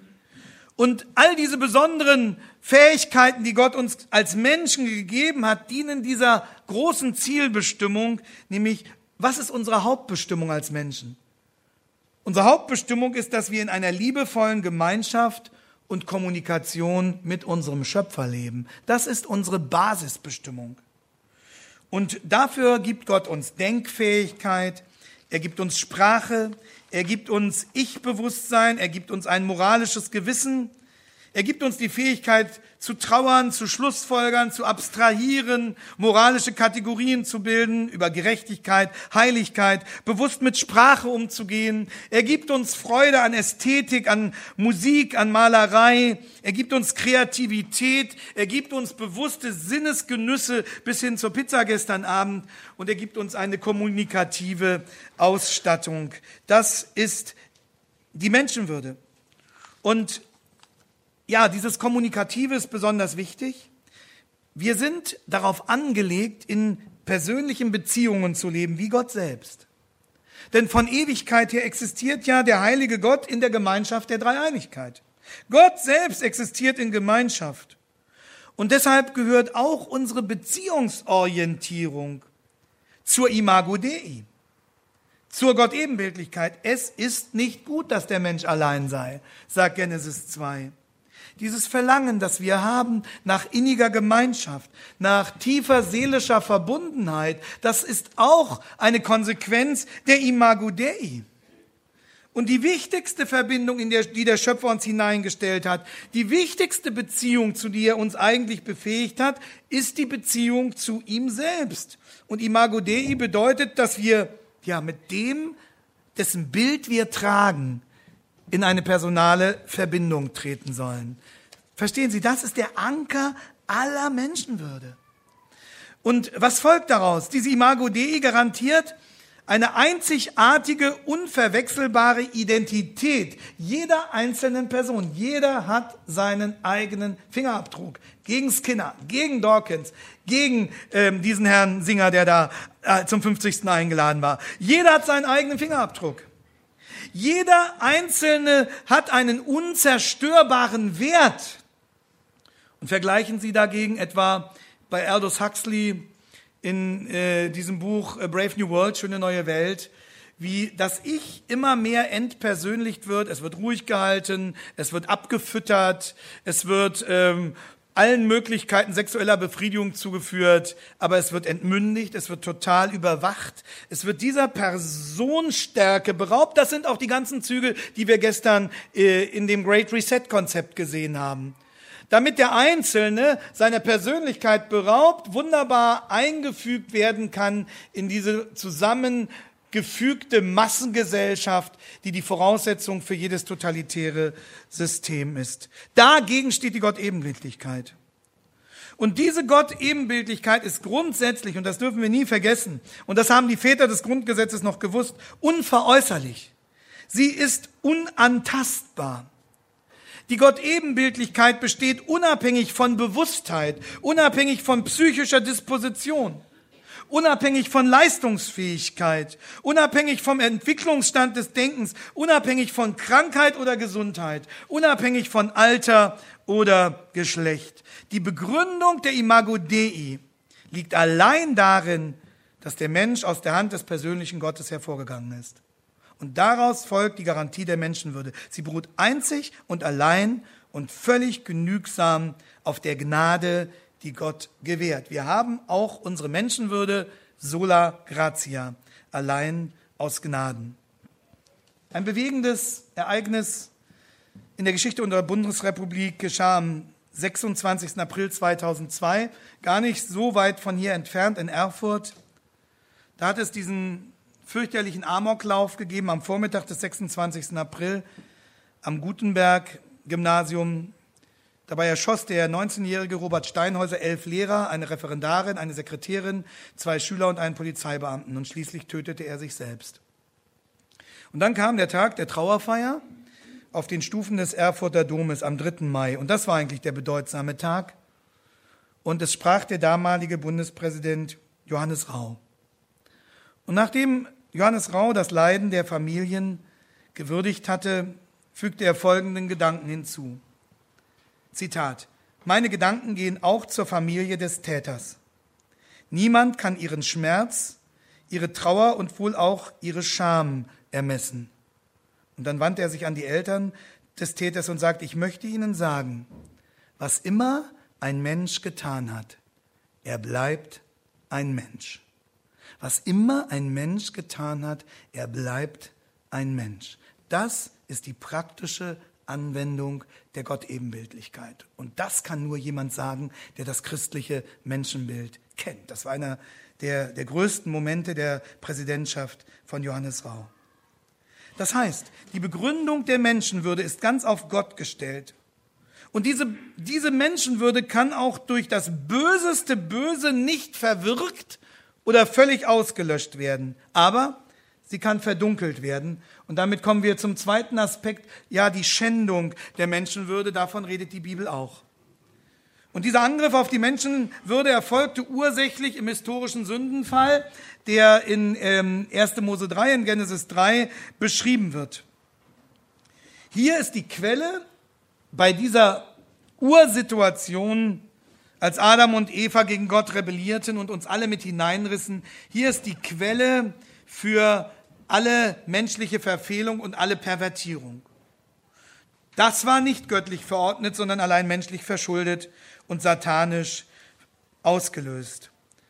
Speaker 1: Und all diese besonderen Fähigkeiten, die Gott uns als Menschen gegeben hat, dienen dieser großen Zielbestimmung, nämlich, was ist unsere Hauptbestimmung als Menschen? Unsere Hauptbestimmung ist, dass wir in einer liebevollen Gemeinschaft und Kommunikation mit unserem Schöpfer leben. Das ist unsere Basisbestimmung. Und dafür gibt Gott uns Denkfähigkeit, er gibt uns Sprache, er gibt uns Ich-Bewusstsein, er gibt uns ein moralisches Gewissen, er gibt uns die Fähigkeit zu trauern, zu schlussfolgern, zu abstrahieren, moralische Kategorien zu bilden über Gerechtigkeit, Heiligkeit, bewusst mit Sprache umzugehen. Er gibt uns Freude an Ästhetik, an Musik, an Malerei. Er gibt uns Kreativität. Er gibt uns bewusste Sinnesgenüsse bis hin zur Pizza gestern Abend. Und er gibt uns eine kommunikative Ausstattung. Das ist die Menschenwürde. Und ja, dieses Kommunikative ist besonders wichtig. Wir sind darauf angelegt, in persönlichen Beziehungen zu leben, wie Gott selbst. Denn von Ewigkeit her existiert ja der heilige Gott in der Gemeinschaft der Dreieinigkeit. Gott selbst existiert in Gemeinschaft. Und deshalb gehört auch unsere Beziehungsorientierung zur Imago Dei, zur Gottebenbildlichkeit. Es ist nicht gut, dass der Mensch allein sei, sagt Genesis zwei. Dieses Verlangen, das wir haben nach inniger Gemeinschaft, nach tiefer seelischer Verbundenheit, das ist auch eine Konsequenz der Imago Dei. Und die wichtigste Verbindung, in der, die der Schöpfer uns hineingestellt hat, die wichtigste Beziehung, zu der er uns eigentlich befähigt hat, ist die Beziehung zu ihm selbst. Und Imago Dei bedeutet, dass wir ja mit dem, dessen Bild wir tragen, in eine personale Verbindung treten sollen. Verstehen Sie, das ist der Anker aller Menschenwürde. Und was folgt daraus? Diese Imago Dei garantiert eine einzigartige, unverwechselbare Identität jeder einzelnen Person. Jeder hat seinen eigenen Fingerabdruck. Gegen Skinner, gegen Dawkins, gegen ähm, diesen Herrn Singer, der da äh, zum fünfzigsten eingeladen war. Jeder hat seinen eigenen Fingerabdruck. Jeder Einzelne hat einen unzerstörbaren Wert. Und vergleichen Sie dagegen etwa bei Aldous Huxley in äh, diesem Buch Brave New World, Schöne neue Welt, wie das Ich immer mehr entpersönlicht wird. Es wird ruhig gehalten, es wird abgefüttert, es wird ähm, allen Möglichkeiten sexueller Befriedigung zugeführt, aber es wird entmündigt, es wird total überwacht, es wird dieser Personenstärke beraubt. Das sind auch die ganzen Züge, die wir gestern äh, in dem Great Reset-Konzept gesehen haben. Damit der Einzelne seiner Persönlichkeit beraubt, wunderbar eingefügt werden kann in diese zusammengefügte Massengesellschaft, die die Voraussetzung für jedes totalitäre System ist. Dagegen steht die Gottebenbildlichkeit. Und diese Gottebenbildlichkeit ist grundsätzlich, und das dürfen wir nie vergessen, und das haben die Väter des Grundgesetzes noch gewusst, unveräußerlich. Sie ist unantastbar. Die Gottebenbildlichkeit besteht unabhängig von Bewusstheit, unabhängig von psychischer Disposition, unabhängig von Leistungsfähigkeit, unabhängig vom Entwicklungsstand des Denkens, unabhängig von Krankheit oder Gesundheit, unabhängig von Alter oder Geschlecht. Die Begründung der Imago Dei liegt allein darin, dass der Mensch aus der Hand des persönlichen Gottes hervorgegangen ist. Und daraus folgt die Garantie der Menschenwürde. Sie beruht einzig und allein und völlig genügsam auf der Gnade, die Gott gewährt. Wir haben auch unsere Menschenwürde sola gratia, allein aus Gnaden. Ein bewegendes Ereignis in der Geschichte unserer Bundesrepublik geschah am sechsundzwanzigsten April zweitausendzwei, gar nicht so weit von hier entfernt in Erfurt. Da hat es diesen fürchterlichen Amoklauf gegeben am Vormittag des sechsundzwanzigsten April, am Gutenberg-Gymnasium. Dabei erschoss der neunzehnjährige Robert Steinhäuser elf Lehrer, eine Referendarin, eine Sekretärin, zwei Schüler und einen Polizeibeamten. Und schließlich tötete er sich selbst. Und dann kam der Tag der Trauerfeier auf den Stufen des Erfurter Domes am dritten Mai. Und das war eigentlich der bedeutsame Tag. Und es sprach der damalige Bundespräsident Johannes Rau. Und nachdem Johannes Rau das Leiden der Familien gewürdigt hatte, fügte er folgenden Gedanken hinzu. Zitat: Meine Gedanken gehen auch zur Familie des Täters. Niemand kann ihren Schmerz, ihre Trauer und wohl auch ihre Scham ermessen. Und dann wandte er sich an die Eltern des Täters und sagte, ich möchte Ihnen sagen, was immer ein Mensch getan hat, er bleibt ein Mensch. Was immer ein Mensch getan hat, er bleibt ein Mensch. Das ist die praktische Anwendung der Gottebenbildlichkeit. Und das kann nur jemand sagen, der das christliche Menschenbild kennt. Das war einer der, der größten Momente der Präsidentschaft von Johannes Rau. Das heißt, die Begründung der Menschenwürde ist ganz auf Gott gestellt. Und diese, diese Menschenwürde kann auch durch das böseste Böse nicht verwirkt oder völlig ausgelöscht werden. Aber sie kann verdunkelt werden. Und damit kommen wir zum zweiten Aspekt, ja, die Schändung der Menschenwürde. Davon redet die Bibel auch. Und dieser Angriff auf die Menschenwürde erfolgte ursächlich im historischen Sündenfall, der in ähm, erster Mose drei, in Genesis drei beschrieben wird. Hier ist die Quelle bei dieser Ursituation, als Adam und Eva gegen Gott rebellierten und uns alle mit hineinrissen. Hier ist die Quelle für alle menschliche Verfehlung und alle Pervertierung. Das war nicht göttlich verordnet, sondern allein menschlich verschuldet und satanisch ausgelöst.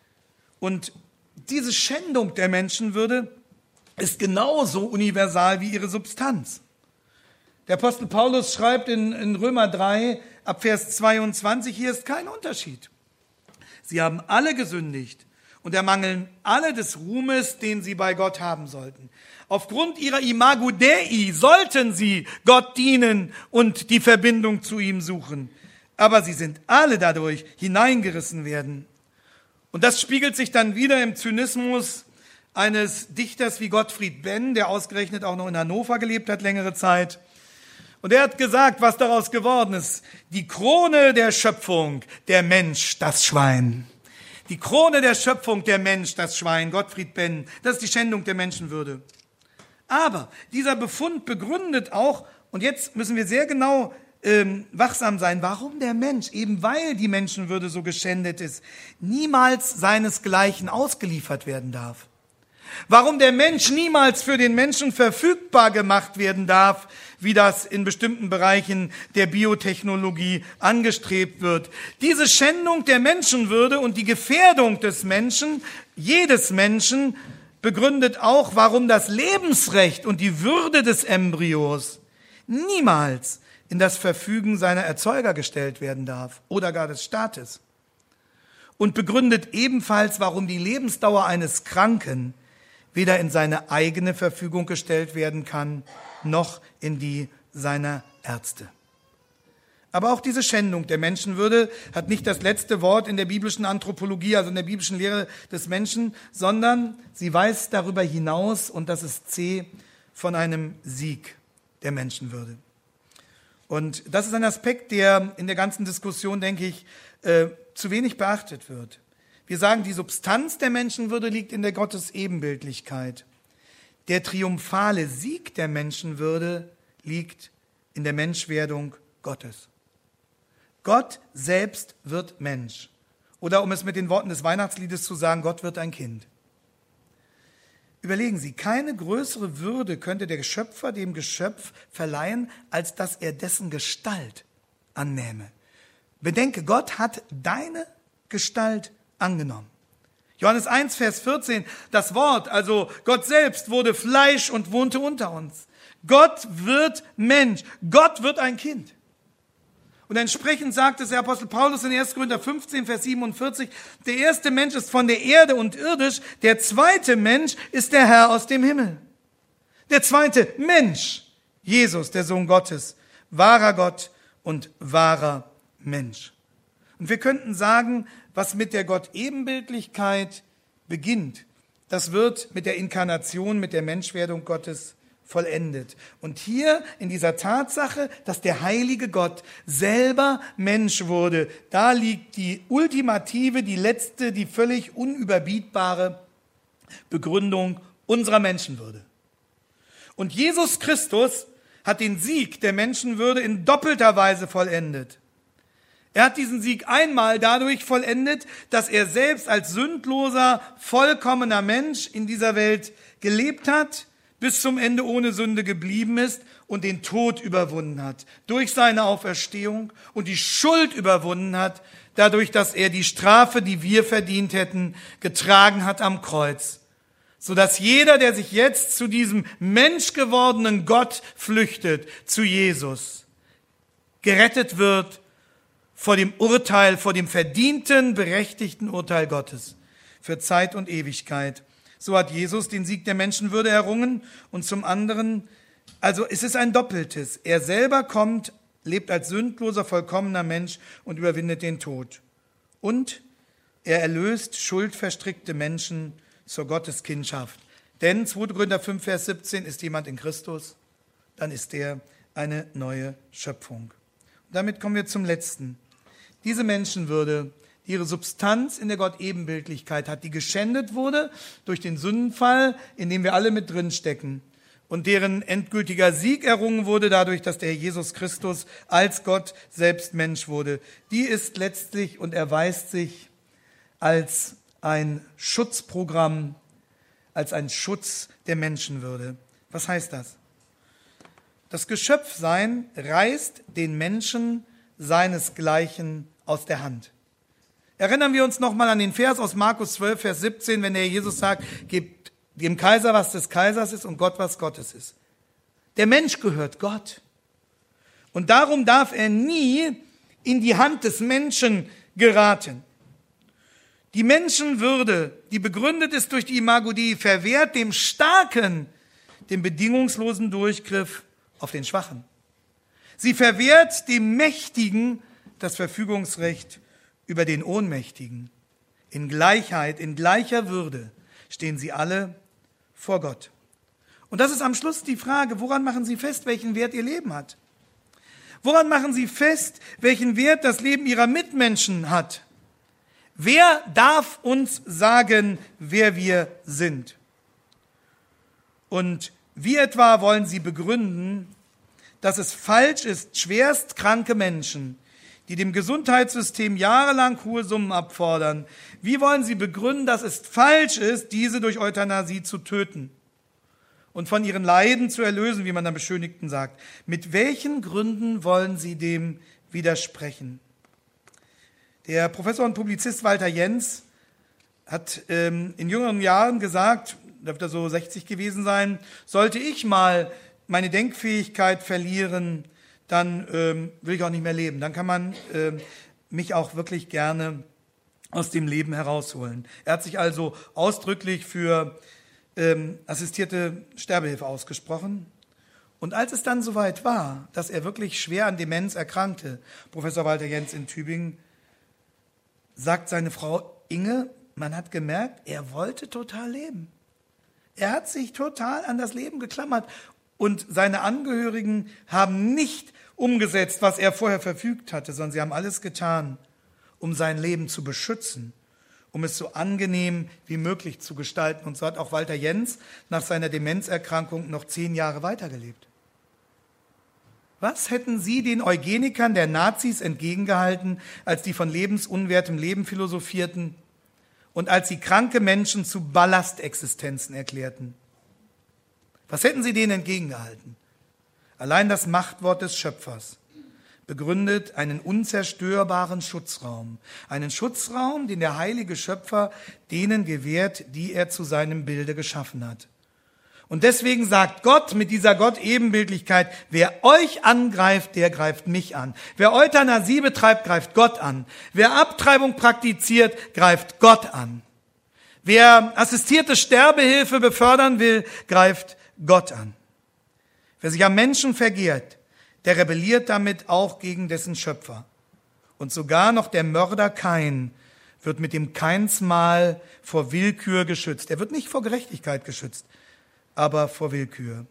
Speaker 1: Und diese Schändung der Menschenwürde ist genauso universal wie ihre Substanz. Der Apostel Paulus schreibt in, in Römer drei, ab Vers zweiundzwanzig, hier ist kein Unterschied. Sie haben alle gesündigt und ermangeln alle des Ruhmes, den sie bei Gott haben sollten. Aufgrund ihrer Imago Dei sollten sie Gott dienen und die Verbindung zu ihm suchen. Aber sie sind alle dadurch hineingerissen werden. Und das spiegelt sich dann wieder im Zynismus eines Dichters wie Gottfried Benn, der ausgerechnet auch noch in Hannover gelebt hat, längere Zeit. Und er hat gesagt, was daraus geworden ist. Die Krone der Schöpfung, der Mensch, das Schwein. Die Krone der Schöpfung, der Mensch, das Schwein, Gottfried Benn. Das ist die Schändung der Menschenwürde. Aber dieser Befund begründet auch, und jetzt müssen wir sehr genau ähm, wachsam sein, warum der Mensch, eben weil die Menschenwürde so geschändet ist, niemals seinesgleichen ausgeliefert werden darf. Warum der Mensch niemals für den Menschen verfügbar gemacht werden darf, wie das in bestimmten Bereichen der Biotechnologie angestrebt wird. Diese Schändung der Menschenwürde und die Gefährdung des Menschen, jedes Menschen, begründet auch, warum das Lebensrecht und die Würde des Embryos niemals in das Verfügen seiner Erzeuger gestellt werden darf oder gar des Staates. Und begründet ebenfalls, warum die Lebensdauer eines Kranken weder in seine eigene Verfügung gestellt werden kann, noch in die seiner Ärzte. Aber auch diese Schändung der Menschenwürde hat nicht das letzte Wort in der biblischen Anthropologie, also in der biblischen Lehre des Menschen, sondern sie weist darüber hinaus, und das ist C, von einem Sieg der Menschenwürde. Und das ist ein Aspekt, der in der ganzen Diskussion, denke ich, äh, zu wenig beachtet wird. Wir sagen, die Substanz der Menschenwürde liegt in der Gottesebenbildlichkeit. Der triumphale Sieg der Menschenwürde liegt in der Menschwerdung Gottes. Gott selbst wird Mensch. Oder um es mit den Worten des Weihnachtsliedes zu sagen, Gott wird ein Kind. Überlegen Sie, keine größere Würde könnte der Schöpfer dem Geschöpf verleihen, als dass er dessen Gestalt annähme. Bedenke, Gott hat deine Gestalt angenommen. Johannes eins, Vers vierzehn, das Wort, also Gott selbst wurde Fleisch und wohnte unter uns. Gott wird Mensch, Gott wird ein Kind. Und entsprechend sagt es der Apostel Paulus in erster Korinther fünfzehn, Vers siebenundvierzig, der erste Mensch ist von der Erde und irdisch, der zweite Mensch ist der Herr aus dem Himmel. Der zweite Mensch Jesus, der Sohn Gottes, wahrer Gott und wahrer Mensch. Und wir könnten sagen, was mit der Gott-Ebenbildlichkeit beginnt, das wird mit der Inkarnation, mit der Menschwerdung Gottes vollendet. Und hier in dieser Tatsache, dass der heilige Gott selber Mensch wurde, da liegt die ultimative, die letzte, die völlig unüberbietbare Begründung unserer Menschenwürde. Und Jesus Christus hat den Sieg der Menschenwürde in doppelter Weise vollendet. Er hat diesen Sieg einmal dadurch vollendet, dass er selbst als sündloser, vollkommener Mensch in dieser Welt gelebt hat, bis zum Ende ohne Sünde geblieben ist und den Tod überwunden hat, durch seine Auferstehung und die Schuld überwunden hat, dadurch, dass er die Strafe, die wir verdient hätten, getragen hat am Kreuz, sodass jeder, der sich jetzt zu diesem menschgewordenen Gott flüchtet, zu Jesus, gerettet wird vor dem Urteil, vor dem verdienten, berechtigten Urteil Gottes für Zeit und Ewigkeit. So hat Jesus den Sieg der Menschenwürde errungen und zum anderen, also es ist ein Doppeltes. Er selber kommt, lebt als sündloser, vollkommener Mensch und überwindet den Tod. Und er erlöst schuldverstrickte Menschen zur Gotteskindschaft. Denn zweiter Korinther fünf, Vers siebzehn, ist jemand in Christus, dann ist er eine neue Schöpfung. Und damit kommen wir zum Letzten. Diese Menschenwürde, die ihre Substanz in der Gott-Ebenbildlichkeit hat, die geschändet wurde durch den Sündenfall, in dem wir alle mit drin stecken und deren endgültiger Sieg errungen wurde dadurch, dass der Herr Jesus Christus als Gott selbst Mensch wurde, die ist letztlich und erweist sich als ein Schutzprogramm, als ein Schutz der Menschenwürde. Was heißt das? Das Geschöpfsein reißt den Menschen seinesgleichen aus der Hand. Erinnern wir uns nochmal an den Vers aus Markus zwölf, Vers siebzehn, wenn der Jesus sagt, gebt dem Kaiser, was des Kaisers ist und Gott, was Gottes ist. Der Mensch gehört Gott. Und darum darf er nie in die Hand des Menschen geraten. Die Menschenwürde, die begründet ist durch die Imago Dei, verwehrt dem Starken den bedingungslosen Durchgriff auf den Schwachen. Sie verwehrt dem Mächtigen das Verfügungsrecht über den Ohnmächtigen. In Gleichheit, in gleicher Würde stehen sie alle vor Gott. Und das ist am Schluss die Frage, woran machen Sie fest, welchen Wert Ihr Leben hat? Woran machen Sie fest, welchen Wert das Leben Ihrer Mitmenschen hat? Wer darf uns sagen, wer wir sind? Und wie etwa wollen Sie begründen, dass es falsch ist, schwerst kranke Menschen, die dem Gesundheitssystem jahrelang hohe Summen abfordern, wie wollen Sie begründen, dass es falsch ist, diese durch Euthanasie zu töten und von ihren Leiden zu erlösen, wie man am Beschönigten sagt? Mit welchen Gründen wollen Sie dem widersprechen? Der Professor und Publizist Walter Jens hat ähm, in jüngeren Jahren gesagt, dürfte er so sechzig gewesen sein, sollte ich mal meine Denkfähigkeit verlieren, dann ähm, will ich auch nicht mehr leben. Dann kann man äh, mich auch wirklich gerne aus dem Leben herausholen. Er hat sich also ausdrücklich für ähm, assistierte Sterbehilfe ausgesprochen. Und als es dann soweit war, dass er wirklich schwer an Demenz erkrankte, Professor Walter Jens in Tübingen, sagt seine Frau Inge, man hat gemerkt, er wollte total leben. Er hat sich total an das Leben geklammert. Und seine Angehörigen haben nicht umgesetzt, was er vorher verfügt hatte, sondern sie haben alles getan, um sein Leben zu beschützen, um es so angenehm wie möglich zu gestalten. Und so hat auch Walter Jens nach seiner Demenzerkrankung noch zehn Jahre weitergelebt. Was hätten Sie den Eugenikern der Nazis entgegengehalten, als die von lebensunwertem Leben philosophierten und als sie kranke Menschen zu Ballastexistenzen erklärten? Was hätten Sie denen entgegengehalten? Allein das Machtwort des Schöpfers begründet einen unzerstörbaren Schutzraum. Einen Schutzraum, den der heilige Schöpfer denen gewährt, die er zu seinem Bilde geschaffen hat. Und deswegen sagt Gott mit dieser Gott-Ebenbildlichkeit, wer euch angreift, der greift mich an. Wer Euthanasie betreibt, greift Gott an. Wer Abtreibung praktiziert, greift Gott an. Wer assistierte Sterbehilfe befördern will, greift Gott an. Wer sich am Menschen vergehrt, der rebelliert damit auch gegen dessen Schöpfer. Und sogar noch der Mörder Kain wird mit dem Kainsmal vor Willkür geschützt. Er wird nicht vor Gerechtigkeit geschützt, aber vor Willkür.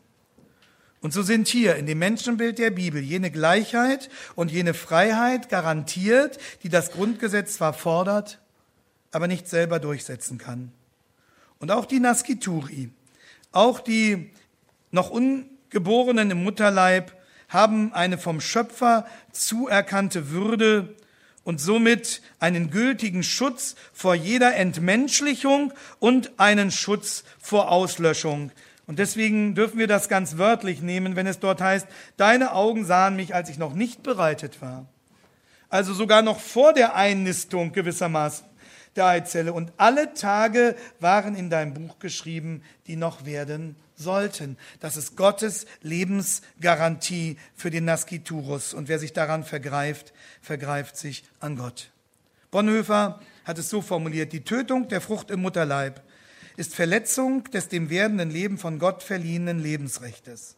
Speaker 1: Und so sind hier in dem Menschenbild der Bibel jene Gleichheit und jene Freiheit garantiert, die das Grundgesetz zwar fordert, aber nicht selber durchsetzen kann. Und auch die Naskituri, auch die noch Ungeborenen im Mutterleib haben eine vom Schöpfer zuerkannte Würde und somit einen gültigen Schutz vor jeder Entmenschlichung und einen Schutz vor Auslöschung. Und deswegen dürfen wir das ganz wörtlich nehmen, wenn es dort heißt, deine Augen sahen mich, als ich noch nicht bereitet war. Also sogar noch vor der Einnistung gewissermaßen der Eizelle. Und alle Tage waren in deinem Buch geschrieben, die noch werden sollten. Das ist Gottes Lebensgarantie für den Naskiturus. Und wer sich daran vergreift, vergreift sich an Gott. Bonhoeffer hat es so formuliert, die Tötung der Frucht im Mutterleib ist Verletzung des dem werdenden Leben von Gott verliehenen Lebensrechtes.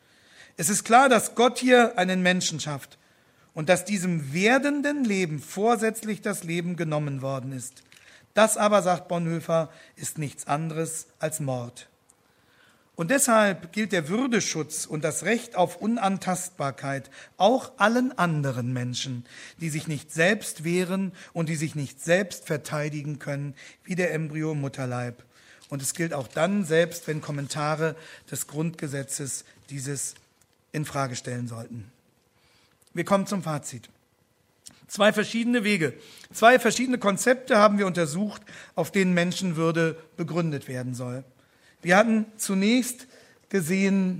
Speaker 1: Es ist klar, dass Gott hier einen Menschen schafft und dass diesem werdenden Leben vorsätzlich das Leben genommen worden ist. Das aber, sagt Bonhoeffer, ist nichts anderes als Mord. Und deshalb gilt der Würdeschutz und das Recht auf Unantastbarkeit auch allen anderen Menschen, die sich nicht selbst wehren und die sich nicht selbst verteidigen können, wie der Embryo im Mutterleib. Und es gilt auch dann, selbst wenn Kommentare des Grundgesetzes dieses in Frage stellen sollten. Wir kommen zum Fazit. Zwei verschiedene Wege, zwei verschiedene Konzepte haben wir untersucht, auf denen Menschenwürde begründet werden soll. Wir hatten zunächst gesehen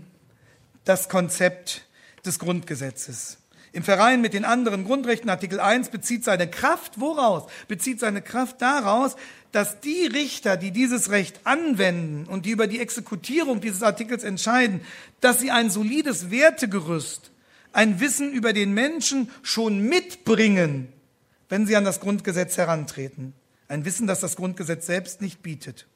Speaker 1: das Konzept des Grundgesetzes. Im Verein mit den anderen Grundrechten, Artikel eins, bezieht seine Kraft woraus? Bezieht seine Kraft daraus, dass die Richter, die dieses Recht anwenden und die über die Exekutierung dieses Artikels entscheiden, dass sie ein solides Wertegerüst, ein Wissen über den Menschen schon mitbringen, wenn sie an das Grundgesetz herantreten. Ein Wissen, das das Grundgesetz selbst nicht bietet.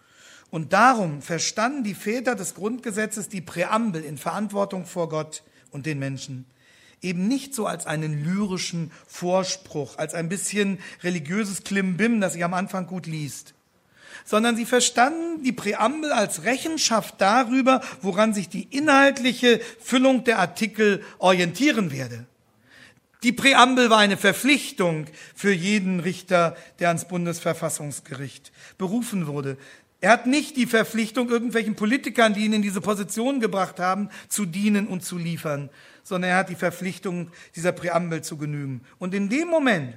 Speaker 1: Und darum verstanden die Väter des Grundgesetzes die Präambel in Verantwortung vor Gott und den Menschen eben nicht so als einen lyrischen Vorspruch, als ein bisschen religiöses Klimbim, das sich am Anfang gut liest, sondern sie verstanden die Präambel als Rechenschaft darüber, woran sich die inhaltliche Füllung der Artikel orientieren werde. Die Präambel war eine Verpflichtung für jeden Richter, der ans Bundesverfassungsgericht berufen wurde. Er hat nicht die Verpflichtung, irgendwelchen Politikern, die ihn in diese Position gebracht haben, zu dienen und zu liefern, sondern er hat die Verpflichtung, dieser Präambel zu genügen. Und in dem Moment,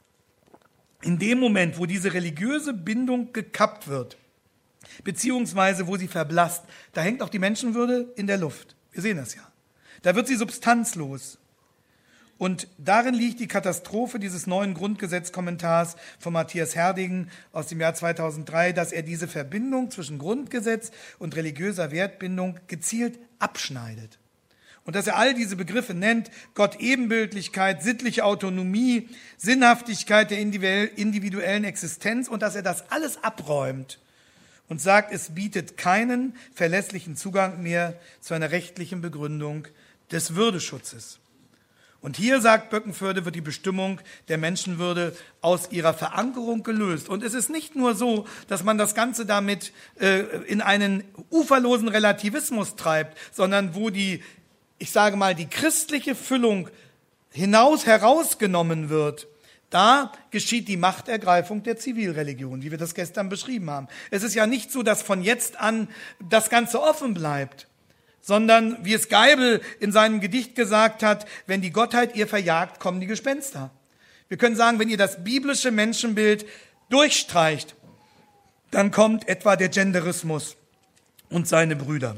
Speaker 1: in dem Moment, wo diese religiöse Bindung gekappt wird, beziehungsweise wo sie verblasst, da hängt auch die Menschenwürde in der Luft. Wir sehen das ja. Da wird sie substanzlos. Und darin liegt die Katastrophe dieses neuen Grundgesetzkommentars von Matthias Herdegen aus dem Jahr zweitausenddrei, dass er diese Verbindung zwischen Grundgesetz und religiöser Wertbindung gezielt abschneidet. Und dass er all diese Begriffe nennt, Gott Ebenbildlichkeit, sittliche Autonomie, Sinnhaftigkeit der individuellen Existenz, und dass er das alles abräumt und sagt, es bietet keinen verlässlichen Zugang mehr zu einer rechtlichen Begründung des Würdeschutzes. Und hier, sagt Böckenförde, wird die Bestimmung der Menschenwürde aus ihrer Verankerung gelöst. Und es ist nicht nur so, dass man das Ganze damit äh, in einen uferlosen Relativismus treibt, sondern wo die, ich sage mal, die christliche Füllung hinaus herausgenommen wird. Da geschieht die Machtergreifung der Zivilreligion, wie wir das gestern beschrieben haben. Es ist ja nicht so, dass von jetzt an das Ganze offen bleibt, sondern, wie es Geibel in seinem Gedicht gesagt hat, wenn die Gottheit ihr verjagt, kommen die Gespenster. Wir können sagen, wenn ihr das biblische Menschenbild durchstreicht, dann kommt etwa der Genderismus und seine Brüder.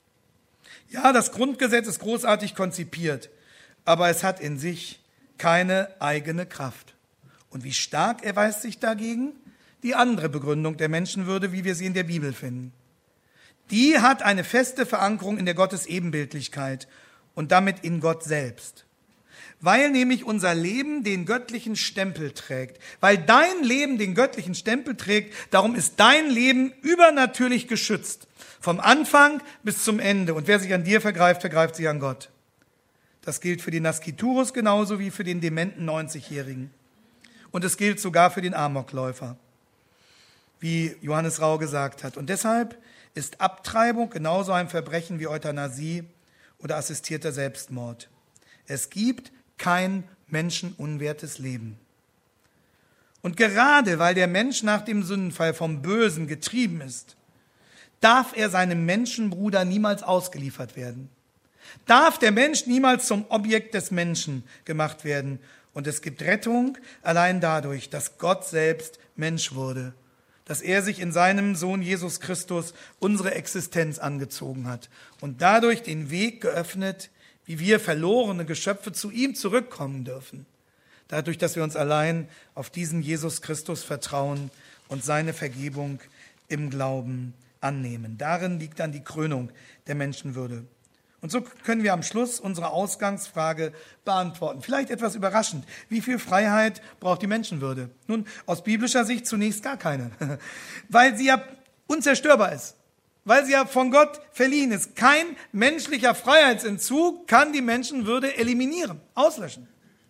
Speaker 1: Ja, das Grundgesetz ist großartig konzipiert, aber es hat in sich keine eigene Kraft. Und wie stark erweist sich dagegen die andere Begründung der Menschenwürde, wie wir sie in der Bibel finden. Die hat eine feste Verankerung in der Gottesebenbildlichkeit und damit in Gott selbst. Weil nämlich unser Leben den göttlichen Stempel trägt. Weil dein Leben den göttlichen Stempel trägt, darum ist dein Leben übernatürlich geschützt. Vom Anfang bis zum Ende. Und wer sich an dir vergreift, vergreift sich an Gott. Das gilt für den Naskiturus genauso wie für den dementen neunzigjährigen. Und es gilt sogar für den Amokläufer, wie Johannes Rau gesagt hat. Und deshalb ist Abtreibung genauso ein Verbrechen wie Euthanasie oder assistierter Selbstmord. Es gibt kein menschenunwertes Leben. Und gerade weil der Mensch nach dem Sündenfall vom Bösen getrieben ist, darf er seinem Menschenbruder niemals ausgeliefert werden. Darf der Mensch niemals zum Objekt des Menschen gemacht werden. Und es gibt Rettung allein dadurch, dass Gott selbst Mensch wurde, dass er sich in seinem Sohn Jesus Christus unsere Existenz angezogen hat und dadurch den Weg geöffnet, wie wir verlorene Geschöpfe zu ihm zurückkommen dürfen. Dadurch, dass wir uns allein auf diesen Jesus Christus vertrauen und seine Vergebung im Glauben annehmen. Darin liegt dann die Krönung der Menschenwürde. Und so können wir am Schluss unsere Ausgangsfrage beantworten. Vielleicht etwas überraschend. Wie viel Freiheit braucht die Menschenwürde? Nun, aus biblischer Sicht zunächst gar keine. Weil sie ja unzerstörbar ist. Weil sie ja von Gott verliehen ist. Kein menschlicher Freiheitsentzug kann die Menschenwürde eliminieren, auslöschen.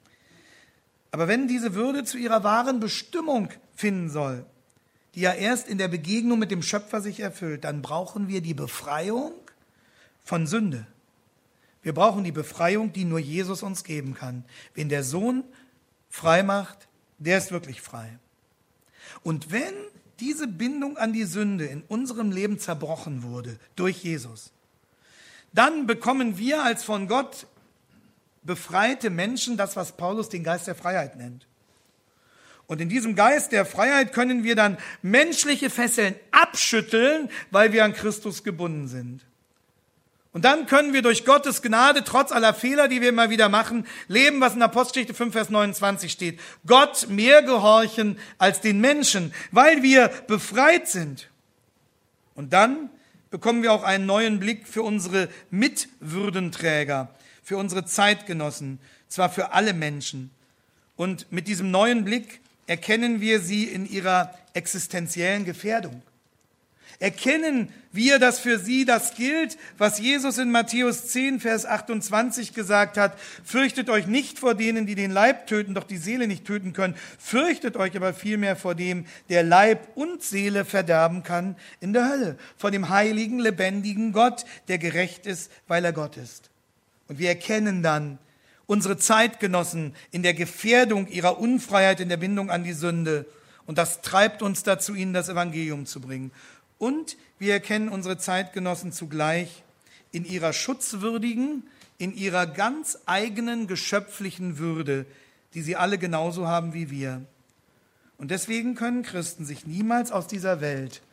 Speaker 1: Aber wenn diese Würde zu ihrer wahren Bestimmung finden soll, die ja erst in der Begegnung mit dem Schöpfer sich erfüllt, dann brauchen wir die Befreiung von Sünde. Wir brauchen die Befreiung, die nur Jesus uns geben kann. Wen der Sohn frei macht, der ist wirklich frei. Und wenn diese Bindung an die Sünde in unserem Leben zerbrochen wurde durch Jesus, dann bekommen wir als von Gott befreite Menschen das, was Paulus den Geist der Freiheit nennt. Und in diesem Geist der Freiheit können wir dann menschliche Fesseln abschütteln, weil wir an Christus gebunden sind. Und dann können wir durch Gottes Gnade, trotz aller Fehler, die wir immer wieder machen, leben, was in Apostelgeschichte fünf, Vers neunundzwanzig steht. Gott mehr gehorchen als den Menschen, weil wir befreit sind. Und dann bekommen wir auch einen neuen Blick für unsere Mitwürdenträger, für unsere Zeitgenossen, zwar für alle Menschen. Und mit diesem neuen Blick erkennen wir sie in ihrer existenziellen Gefährdung. Erkennen wir, dass für sie das gilt, was Jesus in Matthäus zehn, Vers achtundzwanzig gesagt hat. Fürchtet euch nicht vor denen, die den Leib töten, doch die Seele nicht töten können. Fürchtet euch aber vielmehr vor dem, der Leib und Seele verderben kann in der Hölle. Vor dem heiligen, lebendigen Gott, der gerecht ist, weil er Gott ist. Und wir erkennen dann unsere Zeitgenossen in der Gefährdung ihrer Unfreiheit, in der Bindung an die Sünde. Und das treibt uns dazu, ihnen das Evangelium zu bringen. Und wir erkennen unsere Zeitgenossen zugleich in ihrer schutzwürdigen, in ihrer ganz eigenen geschöpflichen Würde, die sie alle genauso haben wie wir. Und deswegen können Christen sich niemals aus dieser Welt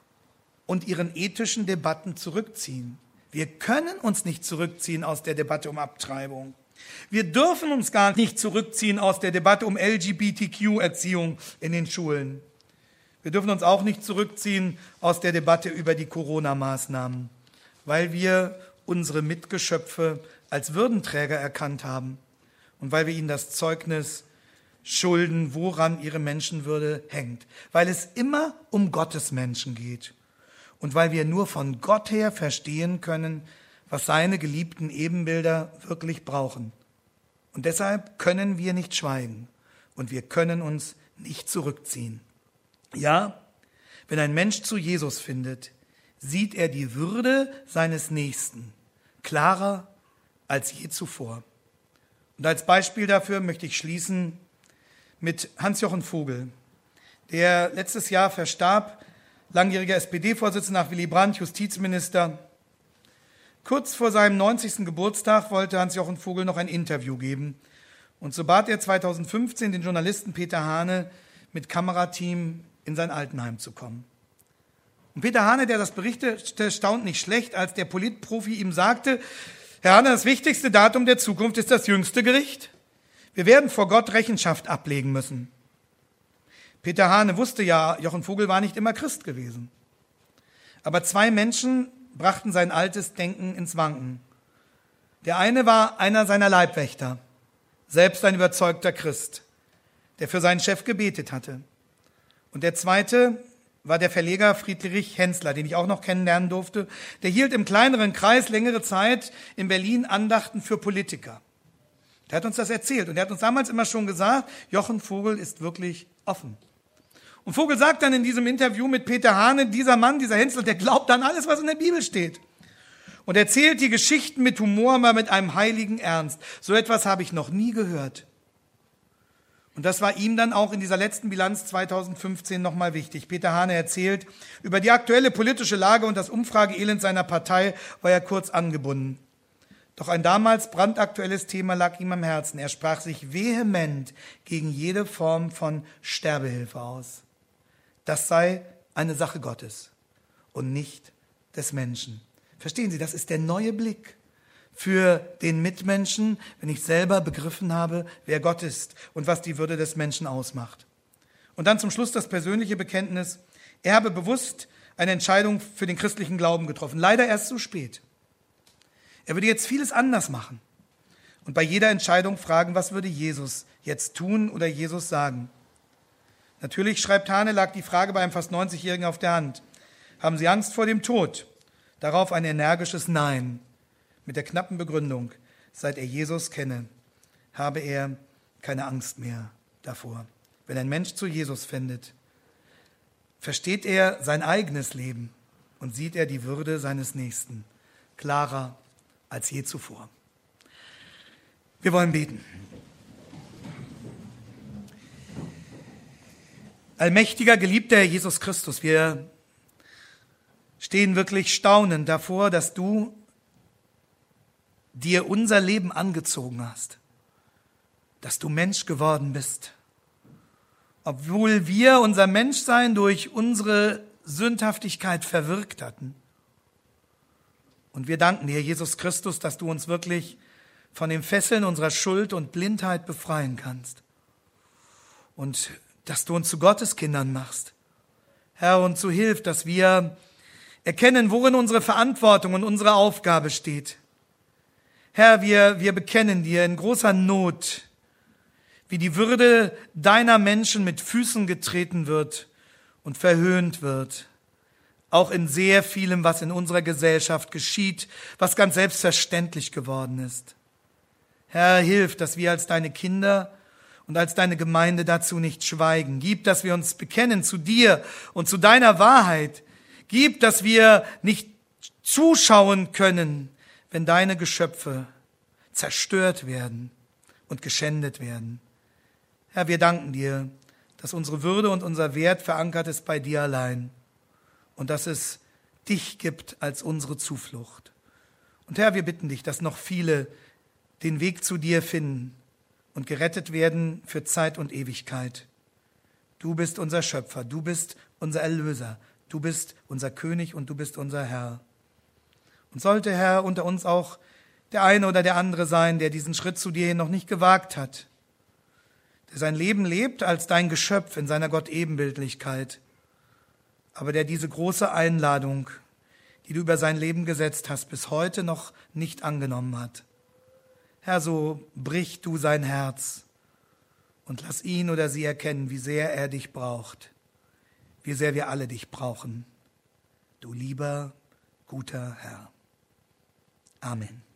Speaker 1: und ihren ethischen Debatten zurückziehen. Wir können uns nicht zurückziehen aus der Debatte um Abtreibung. Wir dürfen uns gar nicht zurückziehen aus der Debatte um L G B T Q-Erziehung in den Schulen. Wir dürfen uns auch nicht zurückziehen aus der Debatte über die Corona-Maßnahmen, weil wir unsere Mitgeschöpfe als Würdenträger erkannt haben und weil wir ihnen das Zeugnis schulden, woran ihre Menschenwürde hängt. Weil es immer um Gottes Menschen geht und weil wir nur von Gott her verstehen können, was seine geliebten Ebenbilder wirklich brauchen. Und deshalb können wir nicht schweigen und wir können uns nicht zurückziehen. Ja, wenn ein Mensch zu Jesus findet, sieht er die Würde seines Nächsten klarer als je zuvor. Und als Beispiel dafür möchte ich schließen mit Hans-Jochen Vogel, der letztes Jahr verstarb, langjähriger S P D-Vorsitzender nach Willy Brandt, Justizminister. Kurz vor seinem neunzigsten Geburtstag wollte Hans-Jochen Vogel noch ein Interview geben. Und so bat er zweitausendfünfzehn den Journalisten Peter Hane mit Kamerateam in sein Altenheim zu kommen. Und Peter Hane, der das berichtete, staunt nicht schlecht, als der Politprofi ihm sagte, Herr Hane, das wichtigste Datum der Zukunft ist das jüngste Gericht. Wir werden vor Gott Rechenschaft ablegen müssen. Peter Hane wusste ja, Jochen Vogel war nicht immer Christ gewesen. Aber zwei Menschen brachten sein altes Denken ins Wanken. Der eine war einer seiner Leibwächter, selbst ein überzeugter Christ, der für seinen Chef gebetet hatte. Und der zweite war der Verleger Friedrich Hensler, den ich auch noch kennenlernen durfte. Der hielt im kleineren Kreis längere Zeit in Berlin Andachten für Politiker. Der hat uns das erzählt und er hat uns damals immer schon gesagt, Jochen Vogel ist wirklich offen. Und Vogel sagt dann in diesem Interview mit Peter Hane, dieser Mann, dieser Hensler, der glaubt an alles, was in der Bibel steht. Und erzählt die Geschichten mit Humor, aber mit einem heiligen Ernst. So etwas habe ich noch nie gehört. Und das war ihm dann auch in dieser letzten Bilanz zweitausendfünfzehn nochmal wichtig. Peter Hane erzählt, über die aktuelle politische Lage und das Umfrageelend seiner Partei war er kurz angebunden. Doch ein damals brandaktuelles Thema lag ihm am Herzen. Er sprach sich vehement gegen jede Form von Sterbehilfe aus. Das sei eine Sache Gottes und nicht des Menschen. Verstehen Sie, das ist der neue Blick für den Mitmenschen, wenn ich selber begriffen habe, wer Gott ist und was die Würde des Menschen ausmacht. Und dann zum Schluss das persönliche Bekenntnis. Er habe bewusst eine Entscheidung für den christlichen Glauben getroffen. Leider erst zu spät. Er würde jetzt vieles anders machen. Und bei jeder Entscheidung fragen, was würde Jesus jetzt tun oder Jesus sagen? Natürlich, schreibt Hane, lag die Frage bei einem fast neunzigjährigen auf der Hand. Haben Sie Angst vor dem Tod? Darauf ein energisches Nein. Mit der knappen Begründung, seit er Jesus kenne, habe er keine Angst mehr davor. Wenn ein Mensch zu Jesus findet, versteht er sein eigenes Leben und sieht er die Würde seines Nächsten klarer als je zuvor. Wir wollen beten. Allmächtiger, geliebter Herr Jesus Christus, wir stehen wirklich staunend davor, dass du dir unser Leben angezogen hast, dass du Mensch geworden bist. Obwohl wir unser Menschsein durch unsere Sündhaftigkeit verwirkt hatten. Und wir danken dir, Jesus Christus, dass du uns wirklich von den Fesseln unserer Schuld und Blindheit befreien kannst. Und dass du uns zu Gottes Kindern machst. Herr, uns so hilft, dass wir erkennen, worin unsere Verantwortung und unsere Aufgabe steht. Herr, wir, wir bekennen dir in großer Not, wie die Würde deiner Menschen mit Füßen getreten wird und verhöhnt wird. Auch in sehr vielem, was in unserer Gesellschaft geschieht, was ganz selbstverständlich geworden ist. Herr, hilf, dass wir als deine Kinder und als deine Gemeinde dazu nicht schweigen. Gib, dass wir uns bekennen zu dir und zu deiner Wahrheit. Gib, dass wir nicht zuschauen können, wenn deine Geschöpfe zerstört werden und geschändet werden. Herr, wir danken dir, dass unsere Würde und unser Wert verankert ist bei dir allein und dass es dich gibt als unsere Zuflucht. Und Herr, wir bitten dich, dass noch viele den Weg zu dir finden und gerettet werden für Zeit und Ewigkeit. Du bist unser Schöpfer, du bist unser Erlöser, du bist unser König und du bist unser Herr. Und sollte, Herr, unter uns auch der eine oder der andere sein, der diesen Schritt zu dir hin noch nicht gewagt hat, der sein Leben lebt als dein Geschöpf in seiner Gottebenbildlichkeit, aber der diese große Einladung, die du über sein Leben gesetzt hast, bis heute noch nicht angenommen hat. Herr, so brich du sein Herz und lass ihn oder sie erkennen, wie sehr er dich braucht, wie sehr wir alle dich brauchen. Du lieber, guter Herr. Amen.